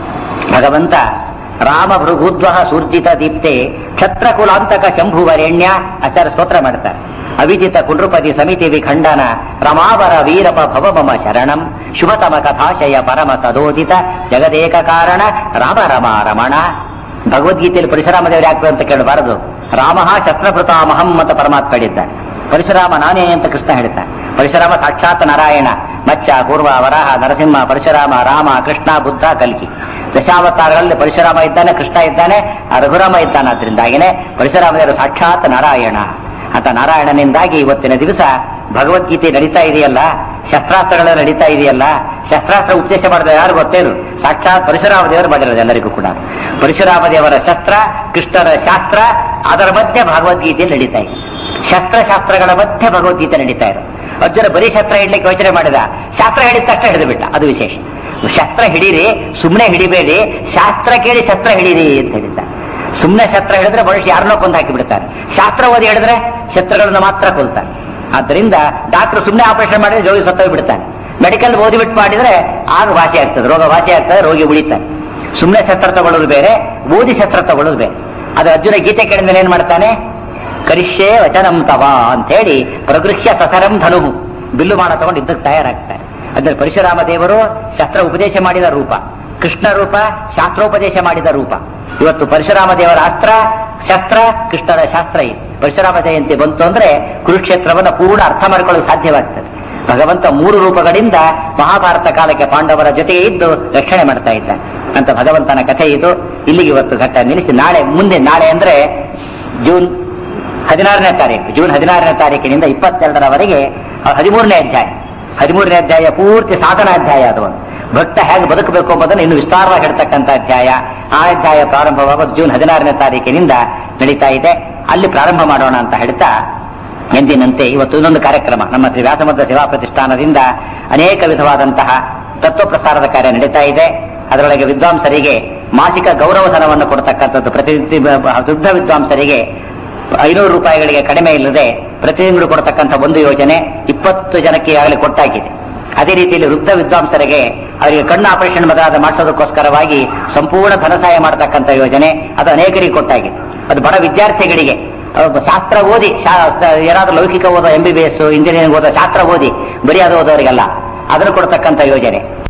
ಭಗವಂತ ರಾಮ ಭೃಗೂದ್ವ ಸೂರ್ಜಿತ ದೀಪ್ತೆ ಕ್ಷತ್ರ ಕುಲಾಂತಕ ಶಂಭುವರೆಣ್ಯ ಆಚಾರ್ಯ ಸ್ತೋತ್ರ ಮಾಡ್ತಾರೆ. ಅವಿಜಿತ ಕುಂಡ್ರುಪತಿ ಸಮಿತಿ ವಿಖಂಡನ ರಮಾವರ ವೀರಪ ಭವ ಮಮ ಶರಣಂ ಶುಭತಮ ಕಥಾಶಯ ಪರಮ ತದೋದಿತ ಜಗದೇಕ ಕಾರಣ ರಾಮ ರಮ ರಮಣ. ಭಗವದ್ಗೀತೆಯಲ್ಲಿ ಪರಶುರಾಮ ದೇವರು ಯಾಕೆ ಅಂತ ಕೇಳಬಾರದು. ರಾಮ ಶಸ್ತ್ರಭೃತಾಮಹಂ ಅಂತ ಪರಮಾತ್ಮ ಹೇಳಿದ್ದಾನೆ. ಪರಶುರಾಮ ನಾನೇ ಅಂತ ಕೃಷ್ಣ ಹೇಳ್ತಾನೆ. ಪರಶುರಾಮ ಸಾಕ್ಷಾತ್ ನಾರಾಯಣ. ಮಚ್ಚ ಕೂರ್ವ ವರಾಹ ನರಸಿಂಹ ಪರಶುರಾಮ ರಾಮ ಕೃಷ್ಣ ಬುದ್ಧ ಕಲ್ಕಿ ದಶಾವತಾರಗಳಲ್ಲಿ ಪರಶುರಾಮ ಇದ್ದಾನೆ, ಕೃಷ್ಣ ಇದ್ದಾನೆ, ರಘುರಾಮ ಇದ್ದಾನೆ. ಆದ್ರಿಂದಾಗಿನೇ ಪರಶುರಾಮ ದೇವರು ಸಾಕ್ಷಾತ್ ನಾರಾಯಣ ಅಂತ. ನಾರಾಯಣನಿಂದಾಗಿ ಇವತ್ತಿನ ದಿವಸ ಭಗವದ್ಗೀತೆ ನಡೀತಾ ಇದೆಯಲ್ಲ, ಶಸ್ತ್ರಾಸ್ತ್ರಗಳ ನಡೀತಾ ಇದೆಯಲ್ಲ. ಶಸ್ತ್ರಾಸ್ತ್ರ ಉದ್ದೇಶ ಮಾಡಿದ ಯಾರು ಗೊತ್ತೇನು? ಸಾಕ್ಷಾತ್ ಪರಶುರಾಮ ದೇವರು ಮಾಡಿರೋದು ಎಲ್ಲರಿಗೂ ಕೂಡ. ಪರಶುರಾಮ ದೇವರ ಶಸ್ತ್ರ, ಕೃಷ್ಣರ ಶಾಸ್ತ್ರ, ಅದರ ಮಧ್ಯೆ ಭಗವದ್ಗೀತೆ ನಡೀತಾ ಇದೆ. ಶಸ್ತ್ರಶಾಸ್ತ್ರಗಳ ಮಧ್ಯೆ ಭಗವದ್ಗೀತೆ ನಡೀತಾ ಇದೆ. ಅರ್ಜುನ ಬರೀ ಶಸ್ತ್ರ ಹಿಡ್ಲಿಕ್ಕೆ ಯೋಚನೆ ಮಾಡಿದ, ಶಾಸ್ತ್ರ ಹಿಡಿದ ತಕ್ಷಣ ಹಿಡಿದು ಬಿಟ್ಟ. ಅದು ವಿಶೇಷ. ಶಸ್ತ್ರ ಹಿಡೀರಿ, ಸುಮ್ಮನೆ ಹಿಡಿಬೇಡಿ, ಶಾಸ್ತ್ರ ಕೇಳಿ ಶಸ್ತ್ರ ಹಿಡೀರಿ ಅಂತ ಹೇಳಿದ್ದ. ಸುಮ್ಮನೆ ಶಸ್ತ್ರ ಹಿಡಿದ್ರೆ ಮನುಷ್ಯ ಯಾರನ್ನೋ ಕೊಂದು ಹಾಕಿ ಬಿಡ್ತಾರೆ. ಶಾಸ್ತ್ರ ಓದಿ ಹಿಡಿದ್ರೆ ಶಸ್ತ್ರಗಳನ್ನ ಮಾತ್ರ ಕೊಲ್ತಾರೆ. ಆದ್ದರಿಂದ ಡಾಕ್ಟರ್ ಸುಮ್ಮನೆ ಆಪರೇಷನ್ ಮಾಡಿದ್ರೆ ರೋಗಿ ಸತ್ತೋಗಿ ಬಿಡ್ತಾನೆ. ಮೆಡಿಕಲ್ ಓದಿಬಿಟ್ಟು ಮಾಡಿದ್ರೆ ಆಗ ವಾಸಿ ಆಗ್ತದೆ, ರೋಗ ವಾಸಿ ಆಗ್ತದೆ, ರೋಗಿ ಉಳಿತಾನೆ. ಸುಮ್ಮನೆ ಶಸ್ತ್ರ ತಗೊಳ್ಳೋದು ಬೇರೆ, ಓದಿ ಶಸ್ತ್ರ ತಗೊಳ್ಳೋದು ಬೇರೆ. ಅದು ಅರ್ಜುನ ಗೀತೆ ಕೇಳಿದ್ರೆ ಏನ್ ಮಾಡ್ತಾನೆ? ಕರಿಷ್ಯೇ ವಚನಂ ತವ ಅಂತ ಹೇಳಿ ಪ್ರಗೃಹ್ಯ ಸಸರಂ ಧನು ಬಿಲ್ಲು ಮಾಡ ತಗೊಂಡು ಇದ್ದಕ್ಕೆ ತಯಾರಾಗ್ತಾರೆ. ಅಂದ್ರೆ ಪರಶುರಾಮ ದೇವರು ಶಸ್ತ್ರ ಉಪದೇಶ ಮಾಡಿದ ರೂಪ, ಕೃಷ್ಣ ರೂಪ ಶಾಸ್ತ್ರೋಪದೇಶ ಮಾಡಿದ ರೂಪ. ಇವತ್ತು ಪರಶುರಾಮ ದೇವರ ಅಸ್ತ್ರ ಶಸ್ತ್ರ, ಕೃಷ್ಣರ ಶಾಸ್ತ್ರ ಇದೆ. ಪರಶುರಾಮ ಜಯಂತಿ ಬಂತು ಅಂದ್ರೆ ಕುರುಕ್ಷೇತ್ರವನ್ನು ಪೂರ್ಣ ಅರ್ಥ ಮಾಡಿಕೊಳ್ಳಲು ಸಾಧ್ಯವಾಗ್ತದೆ. ಭಗವಂತ ಮೂರು ರೂಪಗಳಿಂದ ಮಹಾಭಾರತ ಕಾಲಕ್ಕೆ ಪಾಂಡವರ ಜೊತೆಗೆ ಇದ್ದು ರಕ್ಷಣೆ ಮಾಡ್ತಾ ಇದ್ದ ಅಂತ ಭಗವಂತನ ಕಥೆ ಇದು. ಇಲ್ಲಿಗೆ ಇವತ್ತು ಘಟ್ಟ ನಿಲ್ಲಿಸಿ ನಾಳೆ ಮುಂದೆ ನಾಳೆ ಅಂದ್ರೆ ಜೂನ್ ಹದಿನಾರನೇ ತಾರೀಕು ಜೂನ್ ಹದಿನಾರನೇ ತಾರೀಕಿನಿಂದ ಇಪ್ಪತ್ತೆರಡರವರೆಗೆ ಹದಿಮೂರನೇ ಅಧ್ಯಾಯ ಹದಿಮೂರನೇ ಅಧ್ಯಾಯ ಪೂರ್ತಿ ಸಾಧನಾ ಅಧ್ಯಾಯ. ಅದು ಒಂದು ಭಕ್ತ ಹೇಗೆ ಬದುಕಬೇಕು ಎಂಬುದನ್ನು ಇನ್ನು ವಿಸ್ತಾರವಾಗಿ ಹೇಳ್ತಕ್ಕಂಥ ಅಧ್ಯಾಯ. ಆ ಅಧ್ಯಾಯ ಪ್ರಾರಂಭವಾಗೋದು ಜೂನ್ ಹದಿನಾರನೇ ತಾರೀಕಿನಿಂದ ನಡೀತಾ ಇದೆ. ಅಲ್ಲಿ ಪ್ರಾರಂಭ ಮಾಡೋಣ ಅಂತ ಹೇಳ್ತಾ ಎಂದಿನಂತೆ ಇವತ್ತು ಇನ್ನೊಂದು ಕಾರ್ಯಕ್ರಮ ನಮ್ಮ ಶ್ರೀ ವ್ಯಾಸಮಧ್ವ ಸೇವಾ ಪ್ರತಿಷ್ಠಾನದಿಂದ ಅನೇಕ ವಿಧವಾದಂತಹ ತತ್ವ ಪ್ರಸಾರದ ಕಾರ್ಯ ನಡೀತಾ ಇದೆ. ಅದರೊಳಗೆ ವಿದ್ವಾಂಸರಿಗೆ ಮಾಸಿಕ ಗೌರವಧನವನ್ನು ಕೊಡ್ತಕ್ಕಂಥದ್ದು. ಪ್ರತಿನಿಧಿ ಶುದ್ಧ ವಿದ್ವಾಂಸರಿಗೆ ಐನೂರು ರೂಪಾಯಿಗಳಿಗೆ ಕಡಿಮೆ ಇಲ್ಲದೆ ಪ್ರತಿ ತಿಂಗಳು ಕೊಡ್ತಕ್ಕಂಥ ಒಂದು ಯೋಜನೆ ಇಪ್ಪತ್ತು ಜನಕ್ಕೆ ಈಗಾಗಲೇ ಕೊಟ್ಟಾಗಿದೆ. ಅದೇ ರೀತಿಯಲ್ಲಿ ವೃದ್ಧ ವಿದ್ವಾಂಸರಿಗೆ ಅವರಿಗೆ ಕಣ್ಣು ಆಪರೇಷನ್ ಮೊದಲಾದ ಮಾಡಿಸೋದಕ್ಕೋಸ್ಕರವಾಗಿ ಸಂಪೂರ್ಣ ಧನ ಸಹಾಯ ಮಾಡತಕ್ಕಂಥ ಯೋಜನೆ ಅದು ಅನೇಕರಿಗೆ ಕೊಟ್ಟಾಗಿದೆ. ಅದು ಬಡ ವಿದ್ಯಾರ್ಥಿಗಳಿಗೆ ಶಾಸ್ತ್ರ ಓದಿ ಏನಾದ್ರೂ ಲೌಕಿಕ ಓದೋ M B B S engineering ಓದೋ ಶಾಸ್ತ್ರ ಓದಿ ಬರೀ ಅದು ಓದೋರಿಗೆಲ್ಲ ಅದನ್ನು ಕೊಡ್ತಕ್ಕಂಥ ಯೋಜನೆ.